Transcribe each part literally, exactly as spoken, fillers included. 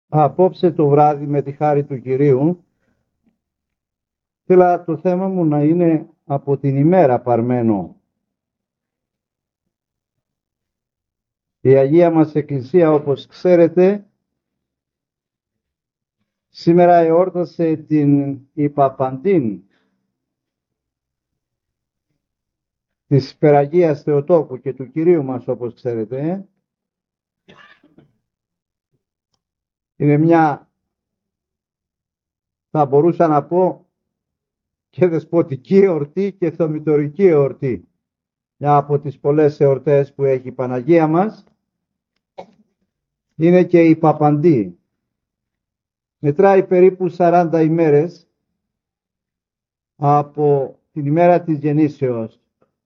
Απόψε το βράδυ με τη χάρη του Κυρίου θέλω το θέμα μου να είναι από την ημέρα παρμένο. Η Αγία μας Εκκλησία, όπως ξέρετε, σήμερα εόρτασε την Ιπαπαντήν της Υπεραγίας Θεοτόκου και του Κυρίου μας, όπως ξέρετε. Είναι μια, θα μπορούσα να πω, και δεσποτική εορτή και θεμητορική εορτή. Μια από τις πολλές εορτές που έχει η Παναγία μας είναι και η Παπαντή. Μετράει περίπου σαράντα ημέρες από την ημέρα της γεννήσεως.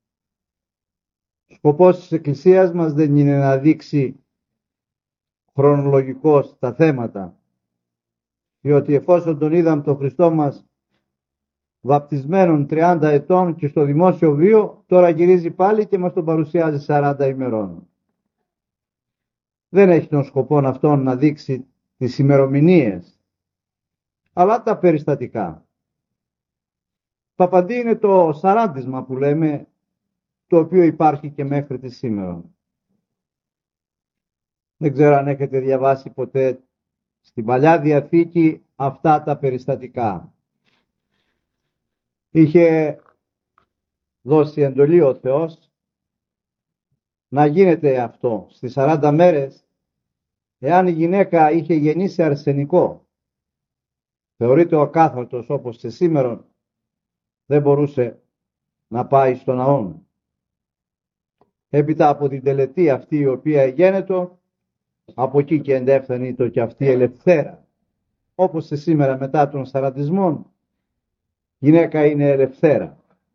Σκοπός της Εκκλησίας μας δεν είναι να δείξει χρονολογικός τα θέματα, διότι εφόσον τον είδαμε τον Χριστό μας βαπτισμένον τριάντα ετών και στο δημόσιο βίο, τώρα γυρίζει πάλι και μας τον παρουσιάζει σαράντα ημερών. Δεν έχει τον σκοπό αυτόν να δείξει τις ημερομηνίες, αλλά τα περιστατικά. Παπαντή είναι το σαράντισμα που λέμε, το οποίο υπάρχει και μέχρι τη σήμερα. Δεν ξέρω αν έχετε διαβάσει ποτέ στην Παλιά Διαθήκη αυτά τα περιστατικά. Είχε δώσει εντολή ο Θεός να γίνεται αυτό στις σαράντα μέρες, εάν η γυναίκα είχε γεννήσει αρσενικό, θεωρείται ο ακάθαρτος όπως και σήμερα, δεν μπορούσε να πάει στον ναό. Έπειτα από την τελετή αυτή η οποία γένετο, από εκεί και εντεύθυνη το και αυτή ελευθέρα. Όπως και σήμερα μετά των σαραντισμών, γυναίκα είναι ελευθέρα.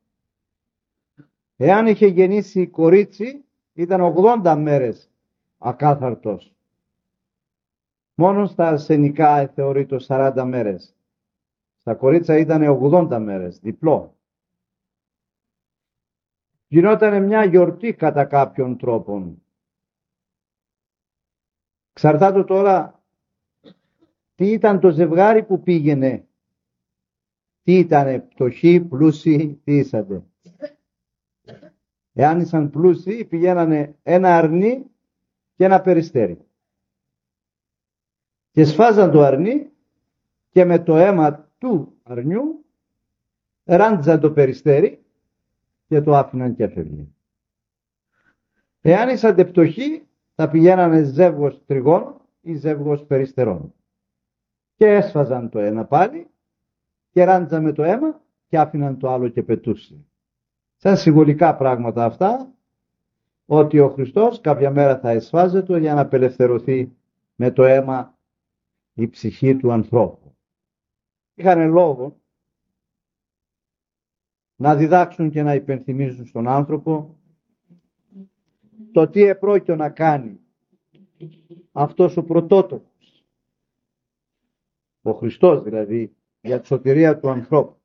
Εάν είχε γεννήσει κορίτσι, ήταν ογδόντα μέρες ακάθαρτος. Μόνο στα αρσενικά θεωρείται σαράντα μέρες. Στα κορίτσα ήταν ογδόντα μέρες, διπλό. Γινόταν μια γιορτή κατά κάποιον τρόπον. Ξαρτάται τώρα τι ήταν το ζευγάρι που πήγαινε. Τι ήτανε, πτωχοί, πλούσιοι, τι ήσατε. Εάν ήσαν πλούσιοι, πηγαίνανε ένα αρνί και ένα περιστέρι. Και σφάζαν το αρνί και με το αίμα του αρνιού ράντζαν το περιστέρι και το άφηναν και έφευγε. Εάν ήσατε πτωχοί, θα πηγαίνανε ζεύγος τριγών ή ζεύγος περιστερών. Και έσφαζαν το ένα πάλι και ράντζαν με το αίμα και άφηναν το άλλο και πετούσε. Σαν συμβολικά πράγματα αυτά, ότι ο Χριστός κάποια μέρα θα εσφάζεται για να απελευθερωθεί με το αίμα η ψυχή του ανθρώπου. Είχαν λόγο να διδάξουν και να υπενθυμίζουν στον άνθρωπο το τι επρόκειτο να κάνει αυτός ο πρωτότοκος, ο Χριστός δηλαδή, για τη σωτηρία του ανθρώπου.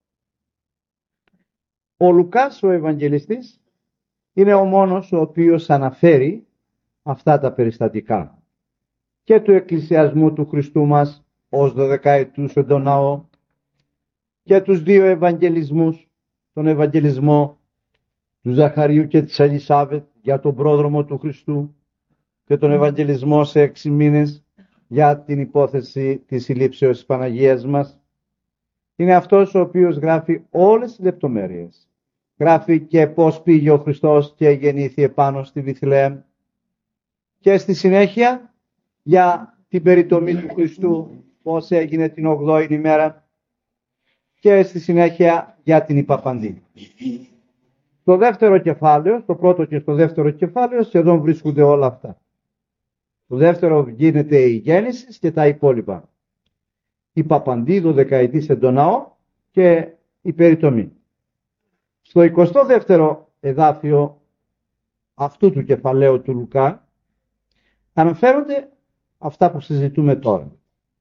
Ο Λουκάς ο Ευαγγελιστής είναι ο μόνος ο οποίος αναφέρει αυτά τα περιστατικά και του εκκλησιασμού του Χριστού μας ως δωδεκαετούς εν τον ναό και τους δύο Ευαγγελισμούς, τον Ευαγγελισμό του Ζαχαρίου και της Ελισάβετ για τον πρόδρομο του Χριστού και τον Ευαγγελισμό σε έξι μήνες για την υπόθεση της συλλήψεως της Παναγίας μας. Είναι αυτός ο οποίος γράφει όλες τις λεπτομέρειες. Γράφει και πώς πήγε ο Χριστός και γεννήθη επάνω στη Βιθλεέμ και στη συνέχεια για την περιτομή του Χριστού, πώς έγινε την ογδόη ημέρα και στη συνέχεια για την Ιπαπαντή. Στο δεύτερο κεφάλαιο, στο πρώτο και στο δεύτερο κεφάλαιο σχεδόν βρίσκονται όλα αυτά. Το δεύτερο γίνεται η γέννηση και τα υπόλοιπα. Η Παπαντή, δωδεκαετής εν τον ναό και η περιτομή. Στο εικοστό δεύτερο εδάφιο αυτού του κεφαλαίου του Λουκά αναφέρονται αυτά που συζητούμε τώρα.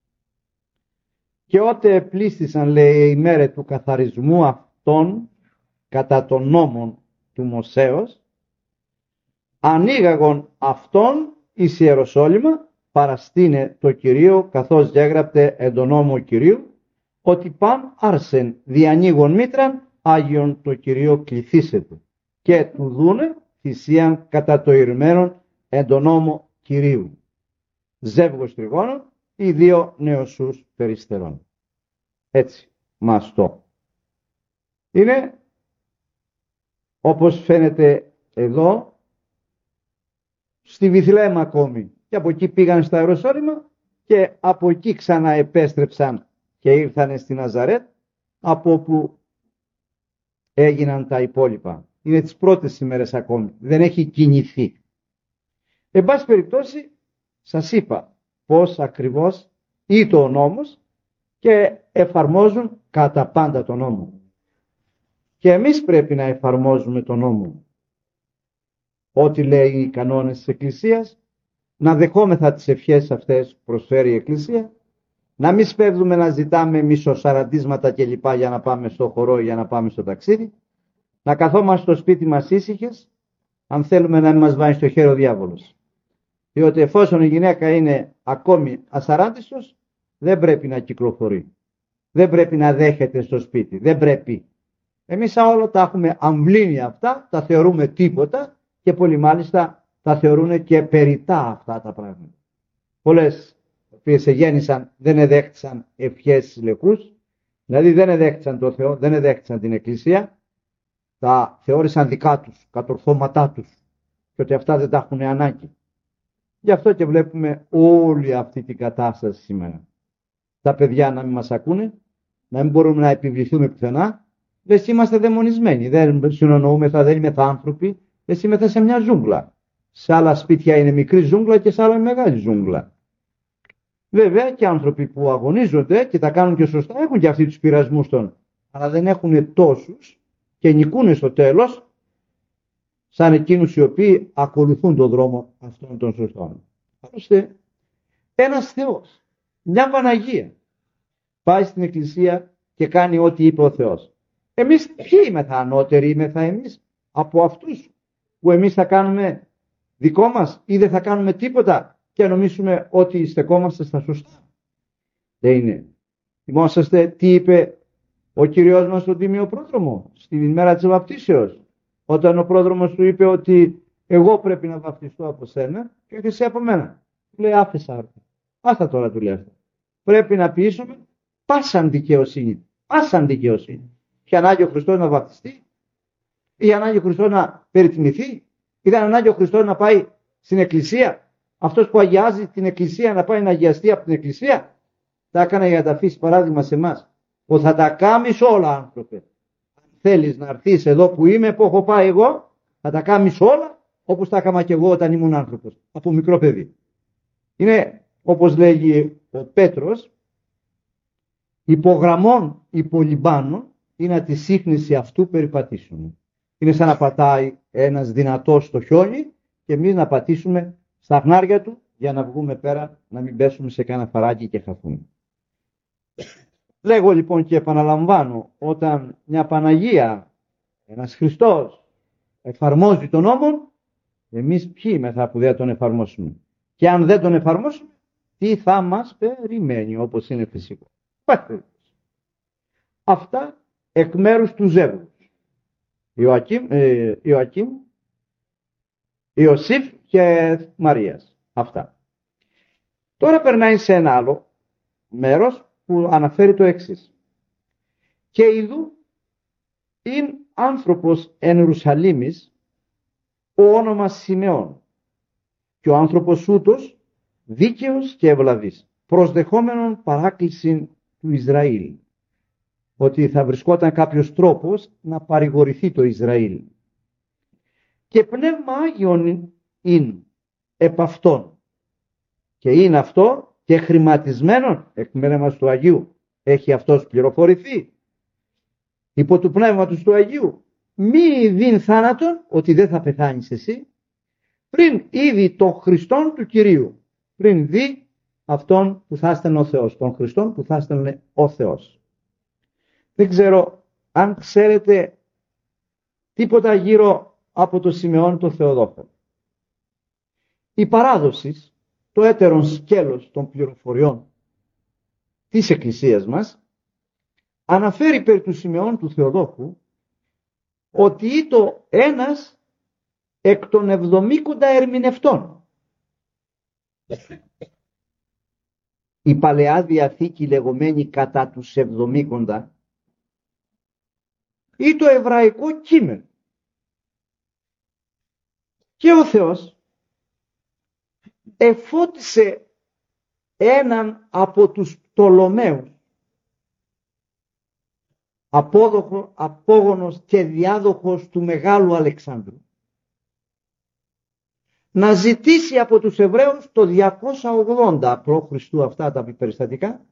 Και ότε επλήστησαν, λέει, η μέρα του καθαρισμού αυτών κατά των νόμων του Μωσέως, ανοίγαγον αυτόν εις Ιεροσόλυμα παραστήνε το Κυρίο, καθώς γέγραπτε εν τον νόμο Κυρίου, ότι παν άρσεν διανοίγων μήτραν, Άγιον το Κυρίο κληθήσετε, και του δούνε θυσίαν κατά το ηρμένον εν τον νόμο Κυρίου. Ζεύγος τριγώνων ή δύο νεοσούς περιστερών. Έτσι, μαστό. Είναι, όπως φαίνεται εδώ, στη Βιθλεέμ ακόμη. Και από εκεί πήγαν στα Ιεροσόλυμα και από εκεί ξανά επέστρεψαν και ήρθαν στη Ναζαρέτ, από όπου έγιναν τα υπόλοιπα. Είναι τις πρώτες ημέρες ακόμη. Δεν έχει κινηθεί. Εν πάση περιπτώσει, σας είπα πώς ακριβώς ήττο ο νόμος και εφαρμόζουν κατά πάντα τον νόμο. Και εμείς πρέπει να εφαρμόζουμε τον νόμο. Ό,τι λέει οι κανόνες της Εκκλησίας, να δεχόμεθα τις ευχές αυτές που προσφέρει η Εκκλησία, να μην σπέβδουμε να ζητάμε μισοσαραντίσματα κλπ. Για να πάμε στο χορό ή για να πάμε στο ταξίδι, να καθόμαστε στο σπίτι μας ήσυχες, αν θέλουμε να μην μας βάζει στο χέρι ο διάβολος. Διότι εφόσον η γυναίκα είναι ακόμη ασαράντιστος, δεν πρέπει να κυκλοφορεί. Δεν πρέπει να δέχεται στο σπίτι. Δεν πρέπει. Εμείς όλα τα έχουμε αμβλύνει αυτά, τα θεωρούμε τίποτα και πολλοί μάλιστα τα θεωρούν και περιτά αυτά τα πράγματα. Πολλές οποίες εγέννησαν δεν εδέχτησαν ευχές στις λεκούς, δηλαδή δεν εδέχτησαν το Θεό, δεν εδέχτησαν την Εκκλησία, τα θεώρησαν δικά τους, κατορθώματά τους και ότι αυτά δεν τα έχουν ανάγκη. Γι' αυτό και βλέπουμε όλη αυτή την κατάσταση σήμερα. Τα παιδιά να μην μας ακούνε, να μην μπορούμε να επιβληθούμε πουθενά, δεν είμαστε δαιμονισμένοι, δεν συνονοούμεθα, δεν είμαστε άνθρωποι, δεν είμαστε σε μια ζούγκλα. Σε άλλα σπίτια είναι μικρή ζούγκλα και σε άλλα είναι μεγάλη ζούγκλα. Βέβαια και άνθρωποι που αγωνίζονται και τα κάνουν και σωστά έχουν και αυτοί τους πειρασμούς των, αλλά δεν έχουν τόσους και νικούν στο τέλος σαν εκείνους οι οποίοι ακολουθούν τον δρόμο αυτών των σωστών. Άλλωστε, ένας Θεός, μια Παναγία, πάει στην Εκκλησία και κάνει ό,τι είπε ο Θεός. Εμείς ποιοι είμεθα ανώτεροι, είμεθα εμείς από αυτούς που εμείς θα κάνουμε δικό μας ή δεν θα κάνουμε τίποτα και νομίζουμε ότι στεκόμαστε στα σωστά. Δεν είναι. Θυμόσαστε τι είπε ο Κυριός μας στον Τίμιο Πρόδρομο στην ημέρα της βαπτίσεως, όταν ο πρόδρομος του είπε ότι εγώ πρέπει να βαπτιστώ από σένα και όχι εσύ από μένα. Του λέει άφεσα άρθρα. Άστα τώρα του λέει αυτό. Πρέπει να ποιήσουμε πάσαν δικαιοσύνη. Πάσαν δικαιοσύνη. Και ανάγκη ο Χριστός να βαπτιστεί, ή ανάγκη ο Χριστός να περιτιμηθεί, ήταν ανάγκη ο Χριστός να πάει στην Εκκλησία. Αυτός που αγιάζει την Εκκλησία να πάει να αγιαστεί από την Εκκλησία. Τα έκανα για να τα αφήσει παράδειγμα σε εμάς. Ότι θα τα κάνεις όλα, άνθρωπε. Αν θέλεις να έρθεις εδώ που είμαι, που έχω πάει εγώ, θα τα κάνεις όλα όπως τα έκανα και εγώ όταν ήμουν άνθρωπος, από μικρό παιδί. Είναι όπως λέγει ο Πέτρος, υπογραμμών υπολιμπάνων είναι τη σύχνηση αυτού περιπατήσουμε. Είναι σαν να πατάει ένας δυνατός στο χιόνι και εμείς να πατήσουμε στα χνάρια του για να βγούμε πέρα, να μην πέσουμε σε κανένα φαράγγι και χαθούμε. Λέγω λοιπόν και επαναλαμβάνω, όταν μια Παναγία, ένας Χριστός εφαρμόζει τον νόμο, εμείς ποιοι είμαστε που δεν τον εφαρμόσουμε. Και αν δεν τον εφαρμόσουμε, τι θα μας περιμένει, όπως είναι φυσικό. Αυτά εκ μέρους του ζεύγους. Ιωακήμ, ε, Ιωακήμ, Ιωσήφ και Μαρίας. Αυτά. Τώρα περνάει σε ένα άλλο μέρος που αναφέρει το εξής. Και ειδού είναι άνθρωπος εν Ιερουσαλήμης ο όνομα Σιμεών και ο άνθρωπος ούτως δίκαιος και ευλαβής, προσδεχόμενον παράκληση του Ισραήλ, ότι θα βρισκόταν κάποιος τρόπος να παρηγορηθεί το Ισραήλ. Και πνεύμα Άγιον είναι επ' αυτόν. Και είναι αυτό και χρηματισμένον εκ μέρους του Αγίου. Έχει αυτός πληροφορηθεί υπό του πνεύματος του Αγίου. Μη δίν θάνατον, ότι δεν θα πεθάνεις εσύ, πριν είδη τον Χριστόν του Κυρίου. Πριν δει αυτόν που θα έστελνε ο Θεός. Τον Χριστόν που θα έστελνε ο Θεός. Δεν ξέρω αν ξέρετε τίποτα γύρω από το Σιμεών το Θεοδόχο. Η παράδοση το έτερον σκέλος των πληροφοριών της Εκκλησίας μας, αναφέρει περί του Σιμεών του Θεοδόχου ότι ήτο ένας εκ των εβδομήκοντα ερμηνευτών. Η Παλαιά Διαθήκη λεγόμενη κατά τους εβδομήκοντα ή το εβραϊκό κείμενο. Και ο Θεός εφώτισε έναν από τους Πτολομαίους, απόδοχο, απόγονος και διάδοχος του Μεγάλου Αλεξάνδρου, να ζητήσει από τους Εβραίους το διακόσια ογδόντα π.Χ. αυτά τα περιστατικά,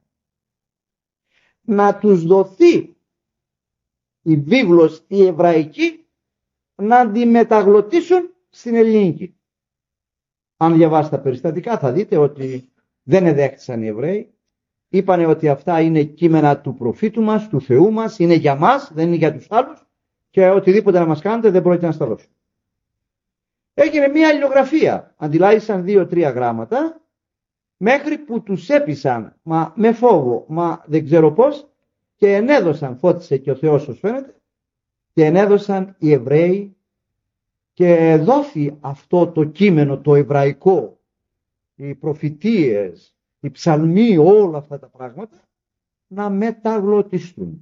να τους δοθεί η βίβλος η εβραϊκή να αντιμεταγλωτήσουν στην ελληνική. Αν διαβάσετε τα περιστατικά θα δείτε ότι δεν εδέχτησαν οι Εβραίοι, είπανε ότι αυτά είναι κείμενα του προφήτου μας, του Θεού μας, είναι για μας, δεν είναι για τους άλλους και οτιδήποτε να μας κάνετε δεν πρόκειται να σταλώσουν. Έγινε μια αλληλογραφία, αντιλάγησαν δύο-τρία γράμματα, μέχρι που τους έπεισαν, μα με φόβο, μα δεν ξέρω πώς, και ενέδωσαν, φώτισε και ο Θεός ως φαίνεται, και ενέδωσαν οι Εβραίοι και δόθη αυτό το κείμενο, το εβραϊκό, οι προφητείες, οι ψαλμοί, όλα αυτά τα πράγματα, να μεταγλωτιστούν.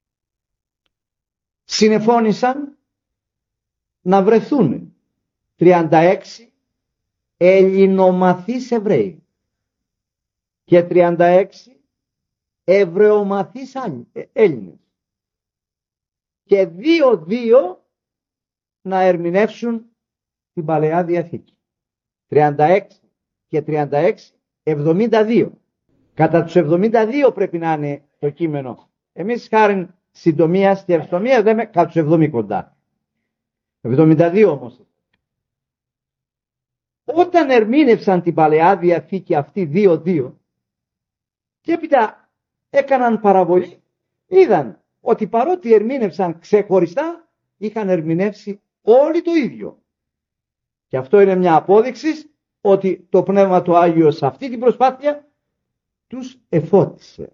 Συνεφώνησαν να βρεθούν τριάντα έξι ελληνομαθείς Εβραίοι και τριάντα έξι Εβραιομαθείς Έλληνες και δύο-δύο να ερμηνεύσουν την Παλαιά Διαθήκη. τριάντα έξι και τριάντα έξι, εβδομήντα δύο. Κατά τους εβδομήντα δύο πρέπει να είναι το κείμενο. Εμείς χάριν συντομίας και ευστομίας λέμε κατά τους εβδομήντα κοντά. εβδομήντα δύο όμως. Όταν ερμήνευσαν την Παλαιά Διαθήκη αυτή δύο-δύο και έπειτα έκαναν παραβολή, είδαν ότι παρότι ερμήνευσαν ξεχωριστά, είχαν ερμηνεύσει όλοι το ίδιο. Και αυτό είναι μια απόδειξη ότι το Πνεύμα του Άγιο σε αυτή την προσπάθεια τους εφώτισε.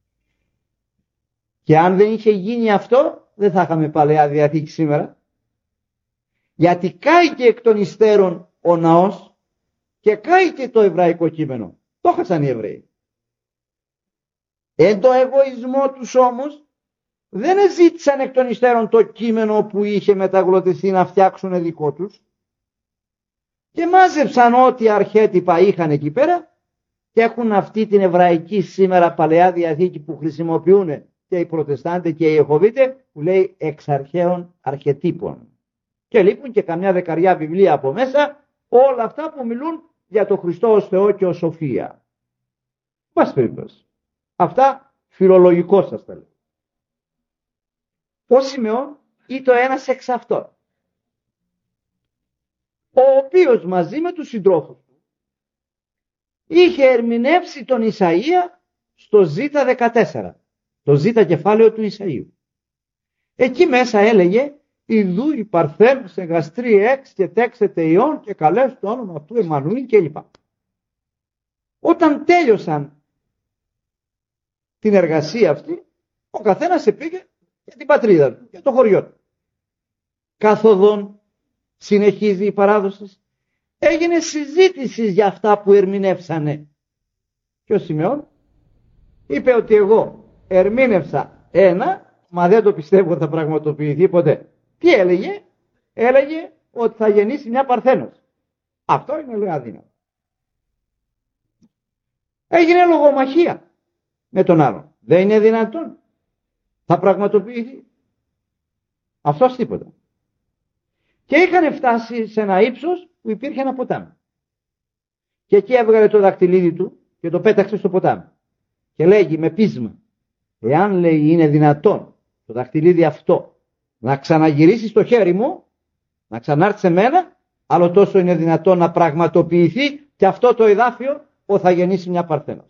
Και αν δεν είχε γίνει αυτό, δεν θα είχαμε Παλαιά Διαθήκη σήμερα. Γιατί κάηκε εκ των υστέρων ο ναός και κάηκε το εβραϊκό κείμενο. Το χάσαν οι Εβραίοι. Εν το εγωισμό τους όμως δεν ζήτησαν εκ των υστέρων το κείμενο που είχε μεταγλωτιστεί να φτιάξουν δικό τους και μάζεψαν ό,τι αρχέτυπα είχαν εκεί πέρα και έχουν αυτή την εβραϊκή σήμερα Παλαιά Διαθήκη που χρησιμοποιούν και οι Προτεστάντες και οι Ιεχωβίτες, που λέει εξ αρχαίων αρχετύπων. Και λείπουν και καμιά δεκαριά βιβλία από μέσα, όλα αυτά που μιλούν για το Χριστό ως Θεό και ως σοφία. Πας περιπτώσει. Αυτά φιλολογικό σας τα λέω. Ο Σιμεών ήταν ένας εξ αυτών, ο οποίος μαζί με τους συντρόφους του είχε ερμηνεύσει τον Ισαΐα στο Ζ δεκατέσσερα, το Ζ κεφάλαιο του Ισαΐου. Εκεί μέσα έλεγε «Ιδού η παρθένου σε γαστρή εξ και τέξετε ιών και καλές το όνομα του Εμμανουήλ» κλπ. Όταν τέλειωσαν την εργασία αυτή, ο καθένας επήγε για την πατρίδα του, για το χωριό του. Καθοδόν συνεχίζει η παράδοση. Έγινε συζήτηση για αυτά που ερμηνεύσανε. Και ο Σιμεών είπε ότι εγώ ερμήνευσα ένα, μα δεν το πιστεύω ότι θα πραγματοποιηθεί ποτέ. Τι έλεγε? Έλεγε ότι θα γεννήσει μια παρθένος. Αυτό είναι λέει αδύνατο. Έγινε λογομαχία με τον άλλον. Δεν είναι δυνατόν. Θα πραγματοποιηθεί. Αυτός τίποτα. Και είχαν φτάσει σε ένα ύψος που υπήρχε ένα ποτάμι. Και εκεί έβγαλε το δακτυλίδι του και το πέταξε στο ποτάμι. Και λέγει με πείσμα, εάν λέει είναι δυνατόν το δακτυλίδι αυτό να ξαναγυρίσει στο χέρι μου, να ξανάρθει σε μένα, άλλο τόσο είναι δυνατόν να πραγματοποιηθεί και αυτό το εδάφιο που θα γεννήσει μια παρθένος.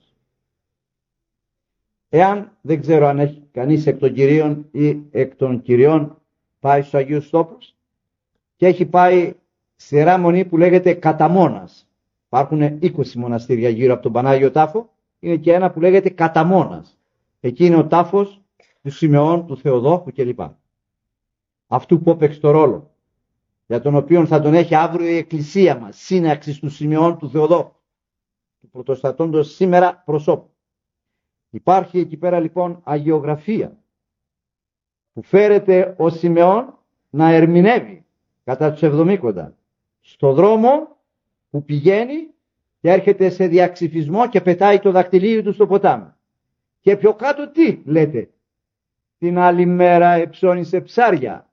Εάν δεν ξέρω αν έχει κανείς εκ των κυρίων ή εκ των κυριών πάει στους Αγίους Τόπους και έχει πάει στη Ιερά Μονή που λέγεται Καταμόνας. Υπάρχουν είκοσι μοναστήρια γύρω από τον Πανάγιο Τάφο. Είναι και ένα που λέγεται Καταμόνας. Εκεί είναι ο τάφος του Σιμεών, του Θεοδόχου κλπ. Αυτού που έπαιξε το ρόλο, για τον οποίο θα τον έχει αύριο η Εκκλησία μας, σύναξης του Σιμεών, του Θεοδόχου, του πρωτοστατώντος σήμερα προσώπου. Υπάρχει εκεί πέρα λοιπόν αγιογραφία που φέρεται ο Σιμεών να ερμηνεύει κατά τους εβδομήκοντα στο δρόμο που πηγαίνει και έρχεται σε διαξυφισμό και πετάει το δακτυλίδι του στο ποτάμι. Και πιο κάτω τι λέτε? Την άλλη μέρα εψώνισε ψάρια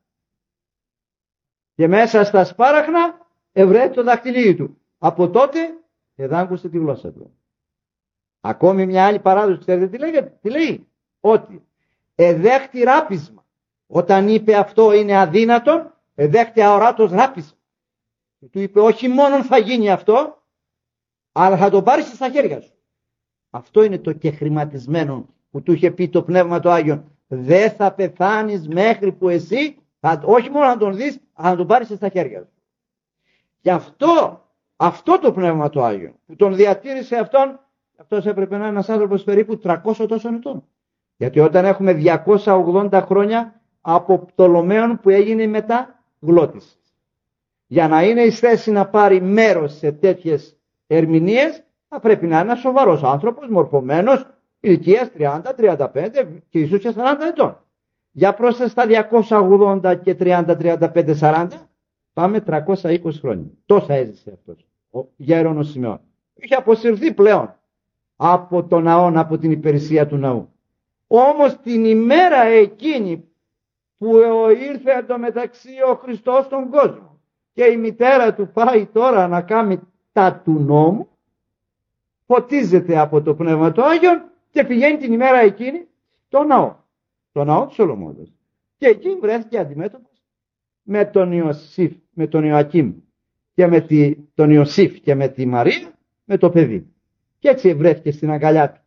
και μέσα στα σπάραχνα ευρέει το δακτυλίδι του. Από τότε εδάγκωσε τη γλώσσα του. Ακόμη μια άλλη παράδοση, ξέρετε τι λέγεται? Τι λέει? Ότι εδέχτη ράπισμα. Όταν είπε αυτό είναι αδύνατον, εδέχτη αοράτος ράπισμα. Και του είπε όχι μόνο θα γίνει αυτό, αλλά θα το πάρεις στα χέρια σου. Αυτό είναι το κεχρηματισμένο που του είχε πει το Πνεύμα το Άγιον. Δεν θα πεθάνεις μέχρι που εσύ, θα, όχι μόνο να τον δεις, αλλά να τον πάρεις στα χέρια σου. Και αυτό, αυτό το Πνεύμα το Άγιον που τον διατήρησε αυτόν, αυτός έπρεπε να είναι ένας άνθρωπος περίπου τριακόσια τόσων ετών. Γιατί όταν έχουμε διακόσια ογδόντα χρόνια από Πτολομαίον που έγινε μετά γλώτης, για να είναι εις θέση να πάρει μέρος σε τέτοιες ερμηνείες, θα πρέπει να είναι ένας σοβαρός άνθρωπος, μορφωμένος, ηλικίας τριάντα, τριάντα πέντε και ίσως και σαράντα ετών. Για πρόσθετα στα διακόσια ογδόντα και τριάντα, τριάντα πέντε, σαράντα, πάμε τριακόσια είκοσι χρόνια. Τόσα έζησε αυτός ο γέρον ο Σιμεών. Είχε αποσυρθεί πλέον από τον ναό, από την υπηρεσία του ναού. Όμως την ημέρα εκείνη που ήρθε εντωμεταξύ ο Χριστός στον κόσμο και η μητέρα του πάει τώρα να κάνει τα του νόμου, φωτίζεται από το Πνεύμα του Άγιον και πηγαίνει την ημέρα εκείνη στο ναό, το ναό του Σολομώντος. Και εκεί βρέθηκε αντιμέτωπος με τον Ιωσήφ, με τον Ιωακήμ και με τη, τον Ιωσήφ και με τη Μαρία, με το παιδί. Και έτσι βρέθηκε στην αγκαλιά του.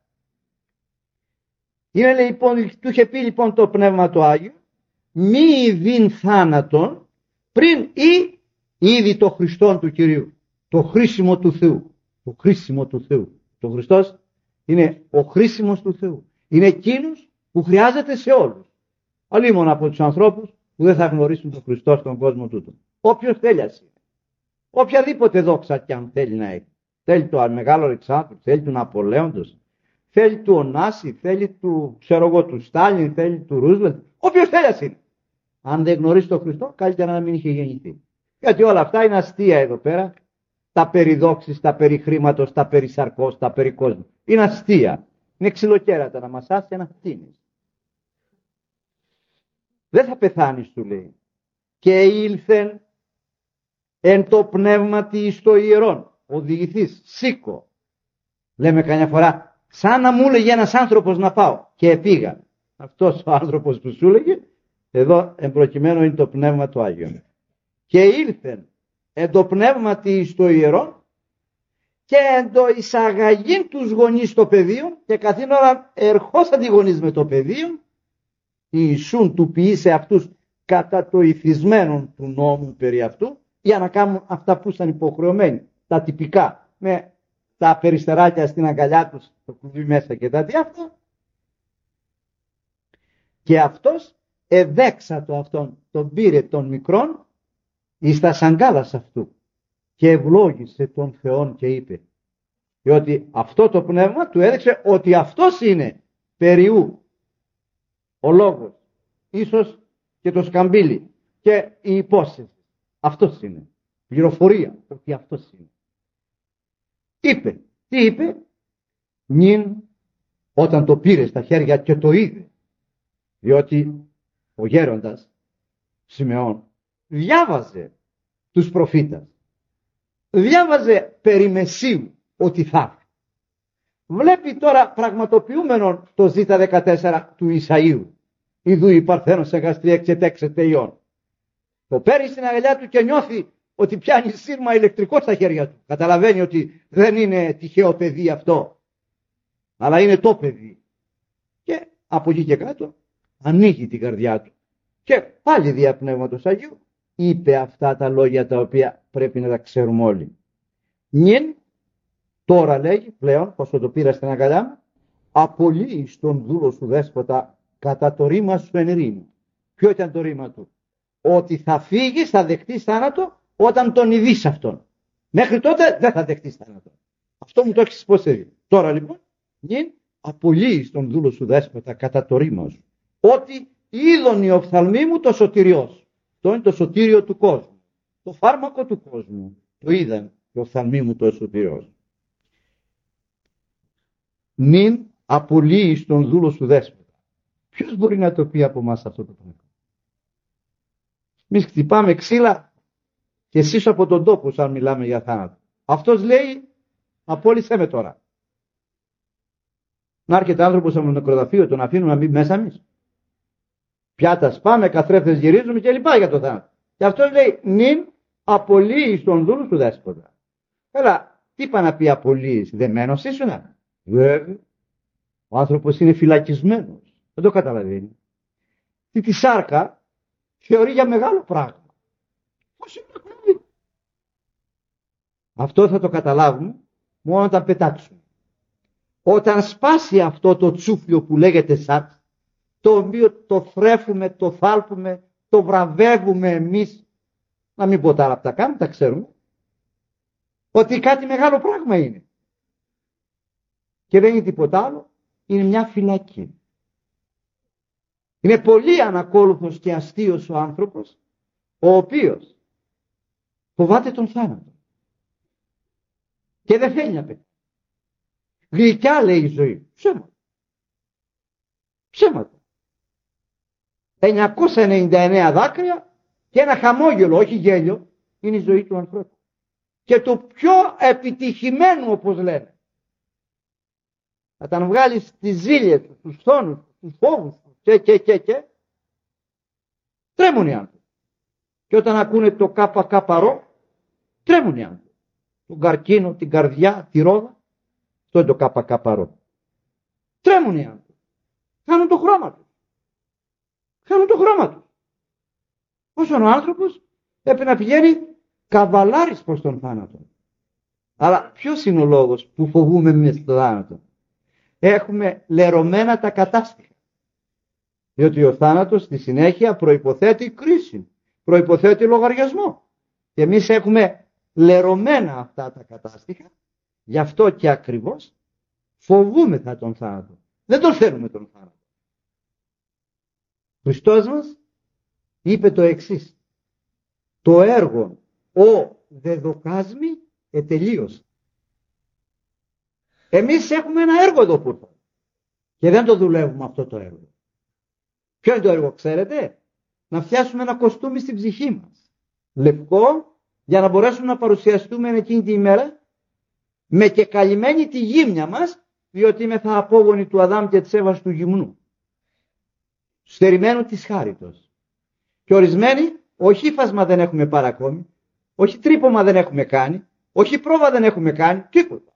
Είναι, λοιπόν, του είχε πει λοιπόν το Πνεύμα του Άγιο, μη ειδήν θάνατον πριν ή ήδη το Χριστόν του Κυρίου, το χρήσιμο του Θεού. Το χρήσιμο του Θεού. Το Χριστός είναι ο χρήσιμος του Θεού. Είναι εκείνος που χρειάζεται σε όλους. Αλλήμον από τους ανθρώπους που δεν θα γνωρίσουν τον Χριστό στον κόσμο τούτο. Όποιος θέλει ας είναι. Οποιαδήποτε δόξα κι αν θέλει να έχει. Θέλει το μεγάλο Αλεξάνδρου, θέλει του Ναπολέοντος, θέλει του Ωνάση, θέλει του, ξέρω εγώ, του Στάλιν, θέλει του Ρούσβελτ. Όποιος θέλει ας είναι. Αν δεν γνωρίσει τον Χριστό, καλύτερα να μην είχε γεννηθεί. Γιατί όλα αυτά είναι αστεία εδώ πέρα. Τα περί δόξης, τα περί χρήματος, τα περί σαρκός, τα περί κόσμου. Είναι αστεία. Είναι ξυλοκέρατα να μασάς και να φτύνεις. Δεν θα πεθάνεις, του λέει. Και ήλθεν εν το πνεύματι εις το ιερόν. Οδηγηθείς, σήκω. Λέμε καμιά φορά, σαν να μου έλεγε ένας άνθρωπος να πάω. Και πήγα. Αυτός ο άνθρωπος που σου έλεγε, εδώ εμπροκειμένο είναι το Πνεύμα του Άγιον. Και ήλθεν εν το πνεύματι εις το ιερόν και εν το εισαγαγήν τους γονείς το πεδίο και καθήν ώρα ερχόσαν οι γονείς με το πεδίο Ιησούν του ποιεί σε αυτούς κατά το ηθισμένον του νόμου περί αυτού για να κάνουν αυτά που ήταν υποχρεωμένοι, τα τυπικά, με τα περιστεράκια στην αγκαλιά τους, το κουβί μέσα και τα διάφορα. Και αυτός εδέξατο αυτόν, τον πήρε τον μικρόν εις τα σαγκάλας αυτού και ευλόγησε τον Θεόν και είπε, διότι αυτό το πνεύμα του έδειξε ότι αυτός είναι περιού ο λόγος, ίσως και το σκαμπίλι και η υπόσχεση. Αυτός είναι. Πληροφορία ότι αυτός είναι. Είπε, τι είπε? Νυν όταν το πήρε στα χέρια και το είδε, διότι ο γέροντας Σιμεών διάβαζε τους προφήτας, διάβαζε περί Μεσσίου ότι θα έρθει. Βλέπει τώρα πραγματοποιούμενον το Ζ δεκατέσσερα του Ισαΐου, ιδού η Παρθένος εγαστρή εξετέξετε ιών. Το παίρνει στην αγκαλιά του και νιώθει ότι πιάνει σύρμα ηλεκτρικό στα χέρια του. Καταλαβαίνει ότι δεν είναι τυχαίο παιδί αυτό, αλλά είναι το παιδί. Και από εκεί και κάτω ανοίγει την καρδιά του και πάλι δια Πνεύματος Αγίου είπε αυτά τα λόγια τα οποία πρέπει να τα ξέρουμε όλοι. Νυν Τώρα λέγει πλέον, πόσο το πήρα στην αγκαλιά μου, απολύεις τον δούλο σου δέσποτα κατά το ρήμα σου εν ειρήνη. Ποιο ήταν το ρήμα του? Ότι θα φύγεις, θα δεχτείς θάνατο όταν τον ειδείς αυτόν. Μέχρι τότε δεν θα δεχτείς θάνατο. Αυτό μου το έχεις υποσχεθεί. Τώρα λοιπόν, νυν απολύεις τον δούλο σου δέσποτα κατά το ρήμα σου. Ότι είδον οι οφθαλμοί μου το σωτηριός. Αυτό είναι το σωτήριο του κόσμου. Το φάρμακο του κόσμου. Το είδαν οι οφθαλμοί μου το σωτηριός. Νυν απολύεις τον δούλο σου δέσποτα. Ποιος μπορεί να το πει από εμάς αυτό το πράγμα? Εμείς χτυπάμε ξύλα και εσείς από τον τόπο σαν μιλάμε για θάνατο. Αυτός λέει απόλυσέ με τώρα. Να έρχεται άνθρωπος από το νεκροταφείο, τον αφήνουμε να μπει μέσα εμείς. Πιάτα σπάμε, καθρέφτες γυρίζουμε και λοιπά για το θάνατο. Και αυτός λέει νυν απολύεις τον δούλο σου δέσποτα. Έλα, τι είπα να πει απολύεις? Δεμένος ήσουνα? Βέβαια. Ο άνθρωπος είναι φυλακισμένος. Δεν το καταλαβαίνει. Τι τη σάρκα θεωρεί για μεγάλο πράγμα. Πώς είναι το κλειδί? Αυτό θα το καταλάβουμε μόνο όταν πετάξουμε. Όταν σπάσει αυτό το τσούφλιο που λέγεται σάρκα, το οποίο το θρέφουμε, το θάλπουμε, το βραβεύουμε εμείς, να μην πω τα άλλα που τα κάνουμε, τα ξέρουμε, ότι κάτι μεγάλο πράγμα είναι. Και δεν είναι τίποτα άλλο, είναι μια φυλακή. Είναι πολύ ανακόλουθος και αστείος ο άνθρωπος, ο οποίος φοβάται τον θάνατο και δεν θέλει να πετύχει. Γλυκιά λέει η ζωή. Ψέματα. Ψέματα. εννιακόσια ενενήντα εννέα δάκρυα και ένα χαμόγελο, όχι γέλιο, είναι η ζωή του ανθρώπου. Και το πιο επιτυχημένο, όπως λένε. Θα τα βγάλεις στις ζήλιες, στους φθόνους, στους φόβους και και και και τρέμουν οι άνθρωποι. Και όταν ακούνε το κάπα κάπαρο, τρέμουν οι άνθρωποι. Τον καρκίνο, την καρδιά, τη ρόδα, αυτό είναι το κάπα κάπαρο. Τρέμουν οι άνθρωποι. Χάνουν το χρώμα τους. Χάνουν το χρώμα τους. Όσον ο άνθρωπος έπρεπε να πηγαίνει καβαλάρης προς τον θάνατο. Αλλά ποιος είναι ο λόγος που φοβούμε εμείς τον θάνατο? Έχουμε λερωμένα τα κατάστοιχα. Διότι ο θάνατος στη συνέχεια προϋποθέτει κρίση, προϋποθέτει λογαριασμό. Και εμείς έχουμε λερωμένα αυτά τα κατάστοιχα, γι' αυτό και ακριβώς φοβούμεθα τον θάνατο. Δεν τον θέλουμε τον θάνατο. Ο Χριστός μας είπε το εξής: το έργο ο δεδοκάσμη ετελείωσε. Εμείς έχουμε ένα έργο εδώ που ήρθαμε και δεν το δουλεύουμε αυτό το έργο. Ποιο είναι το έργο, ξέρετε? Να φτιάσουμε ένα κοστούμι στην ψυχή μας, λευκό, για να μπορέσουμε να παρουσιαστούμε εκείνη τη ημέρα με και καλυμμένη τη γύμνια μας, διότι είμαι θα απόγονοι του Αδάμ και της Εύας του γυμνού, στερημένου της χάριτος. Και ορισμένοι όχι ύφασμα δεν έχουμε πάρει ακόμη, όχι τρύπωμα δεν έχουμε κάνει, όχι πρόβα δεν έχουμε κάνει, τίποτα.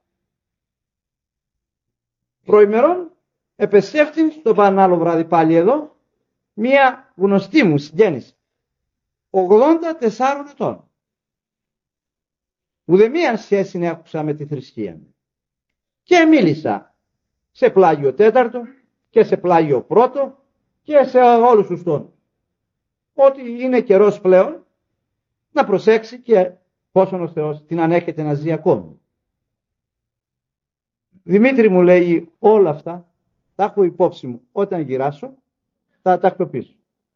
Προημερών επεσέφθη στο πάνω βράδυ πάλι εδώ μία γνωστή μου συγγέννηση ογδόντα τεσσάρων ετών. Ουδεμία σχέση να άκουσα με τη θρησκεία μου. Και μίλησα σε πλάγιο τέταρτο και σε πλάγιο πρώτο και σε όλους τους τόνους. Ότι είναι καιρός πλέον να προσέξει και πόσον ο Θεός την ανέχεται να ζει ακόμη. Δημήτρη, μου λέει, όλα αυτά τα έχω υπόψη μου. Όταν γυράσω θα τα τακτοποιήσω.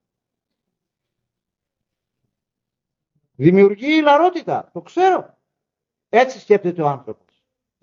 Δημιουργεί λαρότητα, το ξέρω. Έτσι σκέφτεται ο άνθρωπος.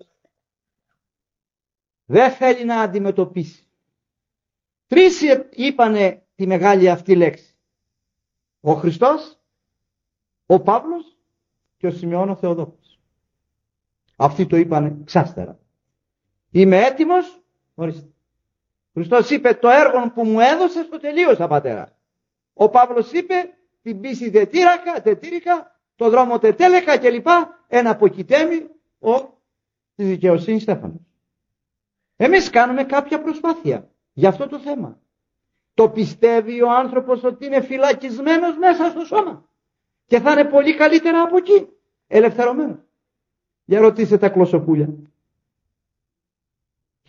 Δεν θέλει να αντιμετωπίσει. Τρεις είπανε τη μεγάλη αυτή λέξη. Ο Χριστός, ο Παύλος και ο Σιμεών ο Θεοδόκος. Αυτοί το είπανε ξάστερα. Είμαι έτοιμος. Ορίστε. Ο Χριστός είπε το έργο που μου έδωσες το τελείωσα, πατέρα. Ο Παύλος είπε την πίση τετήρικα, το δρόμο τετέλεκα κλπ. Ένα αποκοιτέμι ο τη δικαιοσύνη Στέφανος. Εμείς κάνουμε κάποια προσπάθεια για αυτό το θέμα. Το πιστεύει ο άνθρωπος ότι είναι φυλακισμένος μέσα στο σώμα και θα είναι πολύ καλύτερα από εκεί, ελευθερωμένος. Για ρωτήστε τα κλωσοπούλια.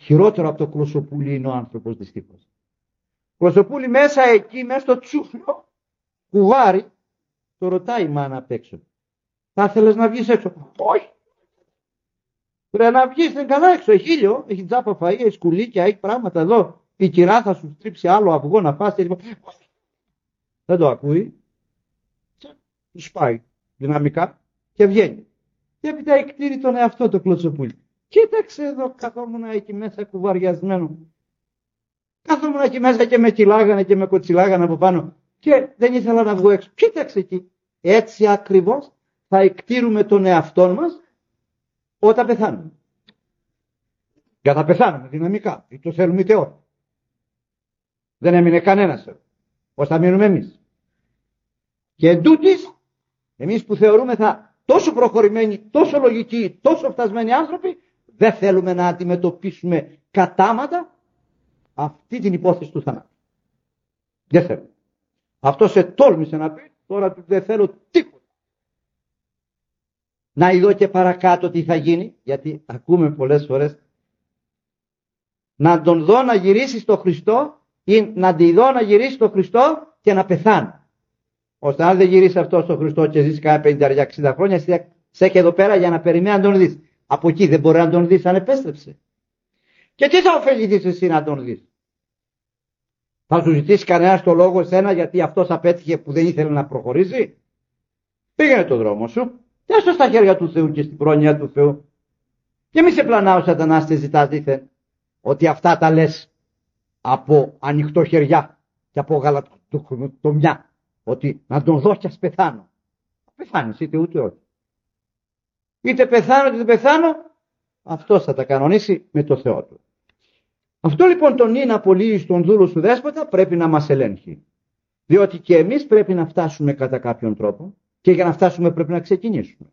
Χειρότερο από το κλωσοπούλι είναι ο άνθρωπος δυστυχώς. Κλωσοπούλι μέσα εκεί, μέσα στο τσούφλο, κουβάρι, το ρωτάει η μάνα απ' έξω. Θα ήθελες να βγεις έξω? Όχι. Πρέπει να βγεις, δεν καλά έξω, έχει ήλιο, έχει τζάπα φαΐ, έχει σκουλίκια, έχει πράγματα εδώ. Η κυρά θα σου στρίψει άλλο αυγό να φας. Δεν το ακούει. Του σπάει δυναμικά και βγαίνει. Και έπειτα εκτείρει τον εαυτό το κλωτσοπούλι. Κοίταξε εδώ, καθόμουν εκεί μέσα κουβαριασμένο. Καθόμουν εκεί μέσα και με κυλάγανε και με κοτσιλάγανε από πάνω. Και δεν ήθελα να βγω έξω. Κοίταξε εκεί. Έτσι ακριβώς θα εκτείρουμε τον εαυτό μας όταν πεθάνουμε. Για θα πεθάνουμε δυναμικά. Είτε το θέλουμε είτε όχι. Δεν έμεινε κανένας. Πώς θα μείνουμε εμείς? Και εντούτοις, εμείς που θεωρούμε θα τόσο προχωρημένοι, τόσο λογικοί, τόσο φτασμένοι άνθρωποι, δεν θέλουμε να αντιμετωπίσουμε κατάματα αυτή την υπόθεση του θανάτου. Δεν θέλουμε. Αυτό σε τόλμησε να πει, τώρα του δεν θέλω τίποτα. Να ειδώ και παρακάτω τι θα γίνει, γιατί ακούμε πολλές φορές να τον δω να γυρίσει στο Χριστό ή να τη δω να γυρίσει στο Χριστό και να πεθάνει. Ώστε αν δεν γυρίσει αυτό στο Χριστό και ζήσει κάνα πενήντα εξήντα χρόνια, σε έχει εδώ πέρα για να περιμένει να τον δεις. Από εκεί δεν μπορεί να τον δεις αν επέστρεψε. Και τι θα ωφεληθείς εσύ να τον δεις? Θα σου ζητήσει κανένας το λόγο εσένα γιατί αυτός απέτυχε που δεν ήθελε να προχωρήσει? Πήγαινε το δρόμο σου και άστο στα χέρια του Θεού και στην πρόνοια του Θεού. Και μη σε πλανά ο σατανάς και ζητάς δήθεν ότι αυτά τα λες από ανοιχτό χεριά και από γαλατομιά. Ότι να τον δω κι ας πεθάνω. Πεθάνεις είτε ούτε όχι. Είτε πεθάνω είτε πεθάνω, αυτός θα τα κανονίσει με το Θεό του. Αυτό λοιπόν τον είναι απολύει στον δούλο σου δέσποτα πρέπει να μας ελέγχει. Διότι και εμείς πρέπει να φτάσουμε κατά κάποιον τρόπο και για να φτάσουμε πρέπει να ξεκινήσουμε.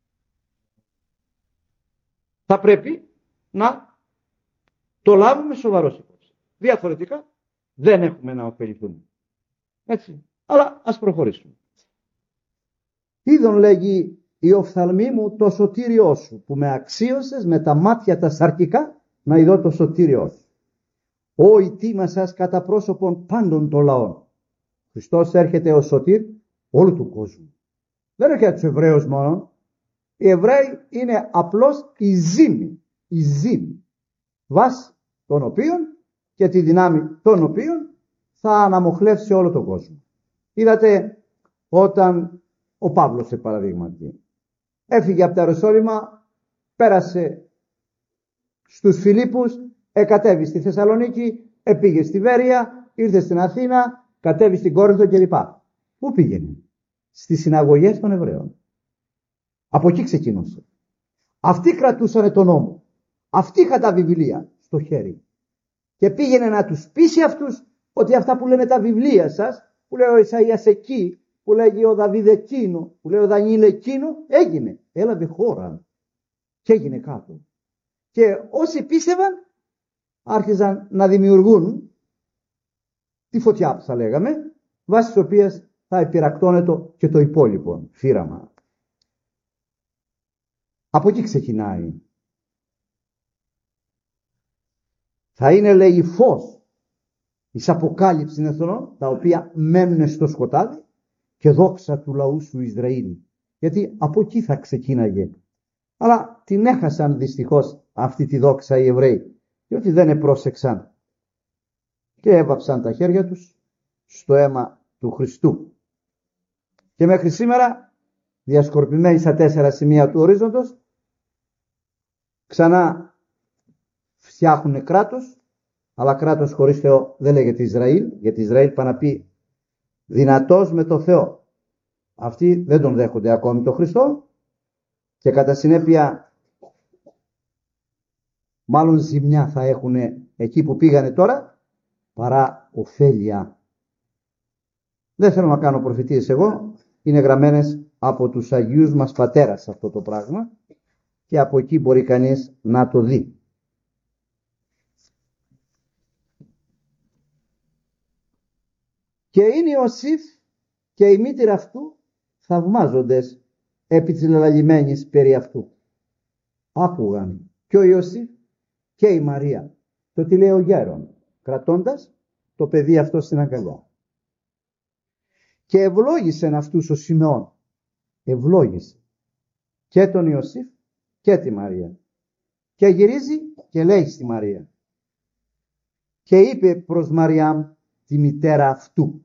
Θα πρέπει να το λάβουμε σοβαρός υπόψη. Διαφορετικά δεν έχουμε να ωφεληθούμε. Έτσι. Αλλά ας προχωρήσουμε. Είδον λέγει η οφθαλμή μου το σωτήριό σου που με αξίωσες με τα μάτια τα σαρκικά να ειδώ το σωτήριό σου. Ω ητήμασας κατά πρόσωπον πάντων των λαών. Χριστός έρχεται ως σωτήρ όλου του κόσμου. Δεν έρχεται για τους Εβραίους μόνο. Οι Εβραίοι είναι απλώς η ζήμη. Η ζήμη. Βάσει των οποίων και τη δυνάμει των οποίων θα αναμοχλεύσει όλο τον κόσμο. Είδατε όταν ο Παύλος σε παραδείγματι έφυγε από τα Ιεροσόλυμα, πέρασε στους Φιλίππους, εκατέβη στη Θεσσαλονίκη, επήγε στη Βέρεια, ήρθε στην Αθήνα, κατέβη στην Κόρινθο κλπ. Πού πήγαινε? Στις συναγωγές των Εβραίων. Από εκεί ξεκινούσε. Αυτοί κρατούσαν τον νόμο. Αυτοί είχαν τα βιβλία στο χέρι. Και πήγαινε να τους πείσει αυτούς ότι αυτά που λένε τα βιβλία σας, που λέει ο Ισαΐας εκεί, που λέγει ο Δαβίδ εκείνο, που λέει ο Δανιήλ εκείνο, έγινε. Έλαβε χώρα και έγινε κάτω. Και όσοι πίστευαν άρχιζαν να δημιουργούν τη φωτιά που θα λέγαμε, βάσει της οποίας θα επιρακτώνεται και το υπόλοιπο φύραμα. Από εκεί ξεκινάει. Θα είναι λέει φως εις αποκάλυψη εθνών, τα οποία μένουν στο σκοτάδι και δόξα του λαού σου Ισραήλ. Γιατί από εκεί θα ξεκίναγε. Αλλά την έχασαν δυστυχώς αυτή τη δόξα οι Εβραίοι, διότι δεν επρόσεξαν και έβαψαν τα χέρια τους στο αίμα του Χριστού. Και μέχρι σήμερα, διασκορπημένοι στα τέσσερα σημεία του ορίζοντος, ξανά φτιάχνουν κράτος, αλλά κράτος χωρίς Θεό δεν λέγεται Ισραήλ, γιατί Ισραήλ πάει να πει δυνατός με το Θεό. Αυτοί δεν τον δέχονται ακόμη τον Χριστό και κατά συνέπεια μάλλον ζημιά θα έχουν εκεί που πήγανε τώρα παρά ωφέλεια. Δεν θέλω να κάνω προφητείες εγώ, είναι γραμμένες από τους Αγίους μας πατέρας αυτό το πράγμα και από εκεί μπορεί κανείς να το δει. Και είναι Ιωσήφ και η μήτηρα αυτού θαυμάζοντες επί της λαλημένης περί αυτού. Άκουγαν και ο Ιωσήφ και η Μαρία το τι λέει ο γέρον, κρατώντας το παιδί αυτό στην αγκαλιά. Και ευλόγησε αυτούς ο Σιμεών. Ευλόγησε και τον Ιωσήφ και τη Μαρία. Και γυρίζει και λέει στη Μαρία. Και είπε προς Μαριάμ, τη μητέρα αυτού,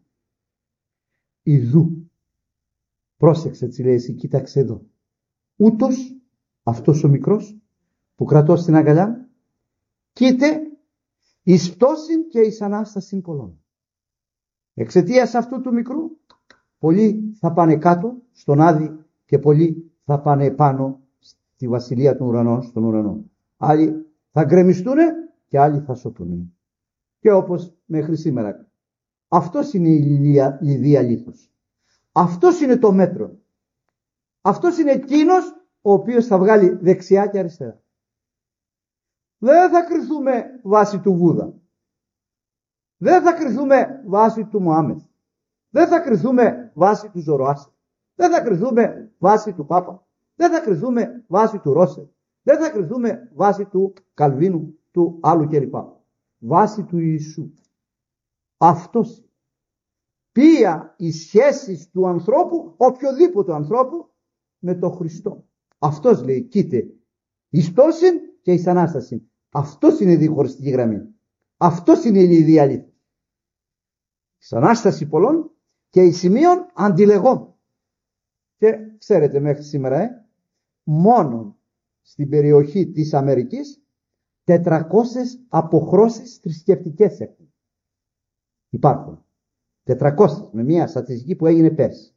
ιδού. Πρόσεξε, τσι λέει, εσύ, κοίταξε εδώ. Ούτως αυτός ο μικρός που κρατώ στην αγκαλιά, κοίται εις πτώσιν και εις ανάστασιν πολλών. Εξαιτίας αυτού του μικρού, πολλοί θα πάνε κάτω στον Άδη και πολλοί θα πάνε πάνω στη βασιλεία των ουρανών, στον ουρανό. Άλλοι θα γκρεμιστούν και άλλοι θα σωθούν. Και όπως μέχρι σήμερα. Αυτός είναι η λιδία λίθος. Αυτός είναι το μέτρο. Αυτός είναι εκείνος ο οποίος θα βγάλει δεξιά και αριστερά. Δεν θα κριθούμε βάσει του Βούδα. Δεν θα κριθούμε βάσει του Μωάμεθ. Δεν θα κριθούμε βάσει του Ζωροάστερ. Δεν θα κριθούμε βάσει του Πάπα. Δεν θα κριθούμε βάσει του Ρώσερ. Δεν θα κριθούμε βάσει του Καλβίνου, του άλλου κλπ. Βάσει του Ιησού. Αυτός. Ποια οι σχέσεις του ανθρώπου, οποιοδήποτε ανθρώπου, με τον Χριστό. Αυτός λέει, κοίτε, εις πτώσιν και εις ανάστασιν. Αυτός είναι η διχωριστική γραμμή. Αυτός είναι η λιδία αλήθεια. Εις ανάσταση πολλών και εις σημείων αντιλεγών. Και ξέρετε μέχρι σήμερα, ε, μόνο στην περιοχή της Αμερικής τετρακόσιες αποχρώσεις θρησκευτικές έχουν. Υπάρχουν. τετρακόσιες με μια στατιστική που έγινε πέρσι.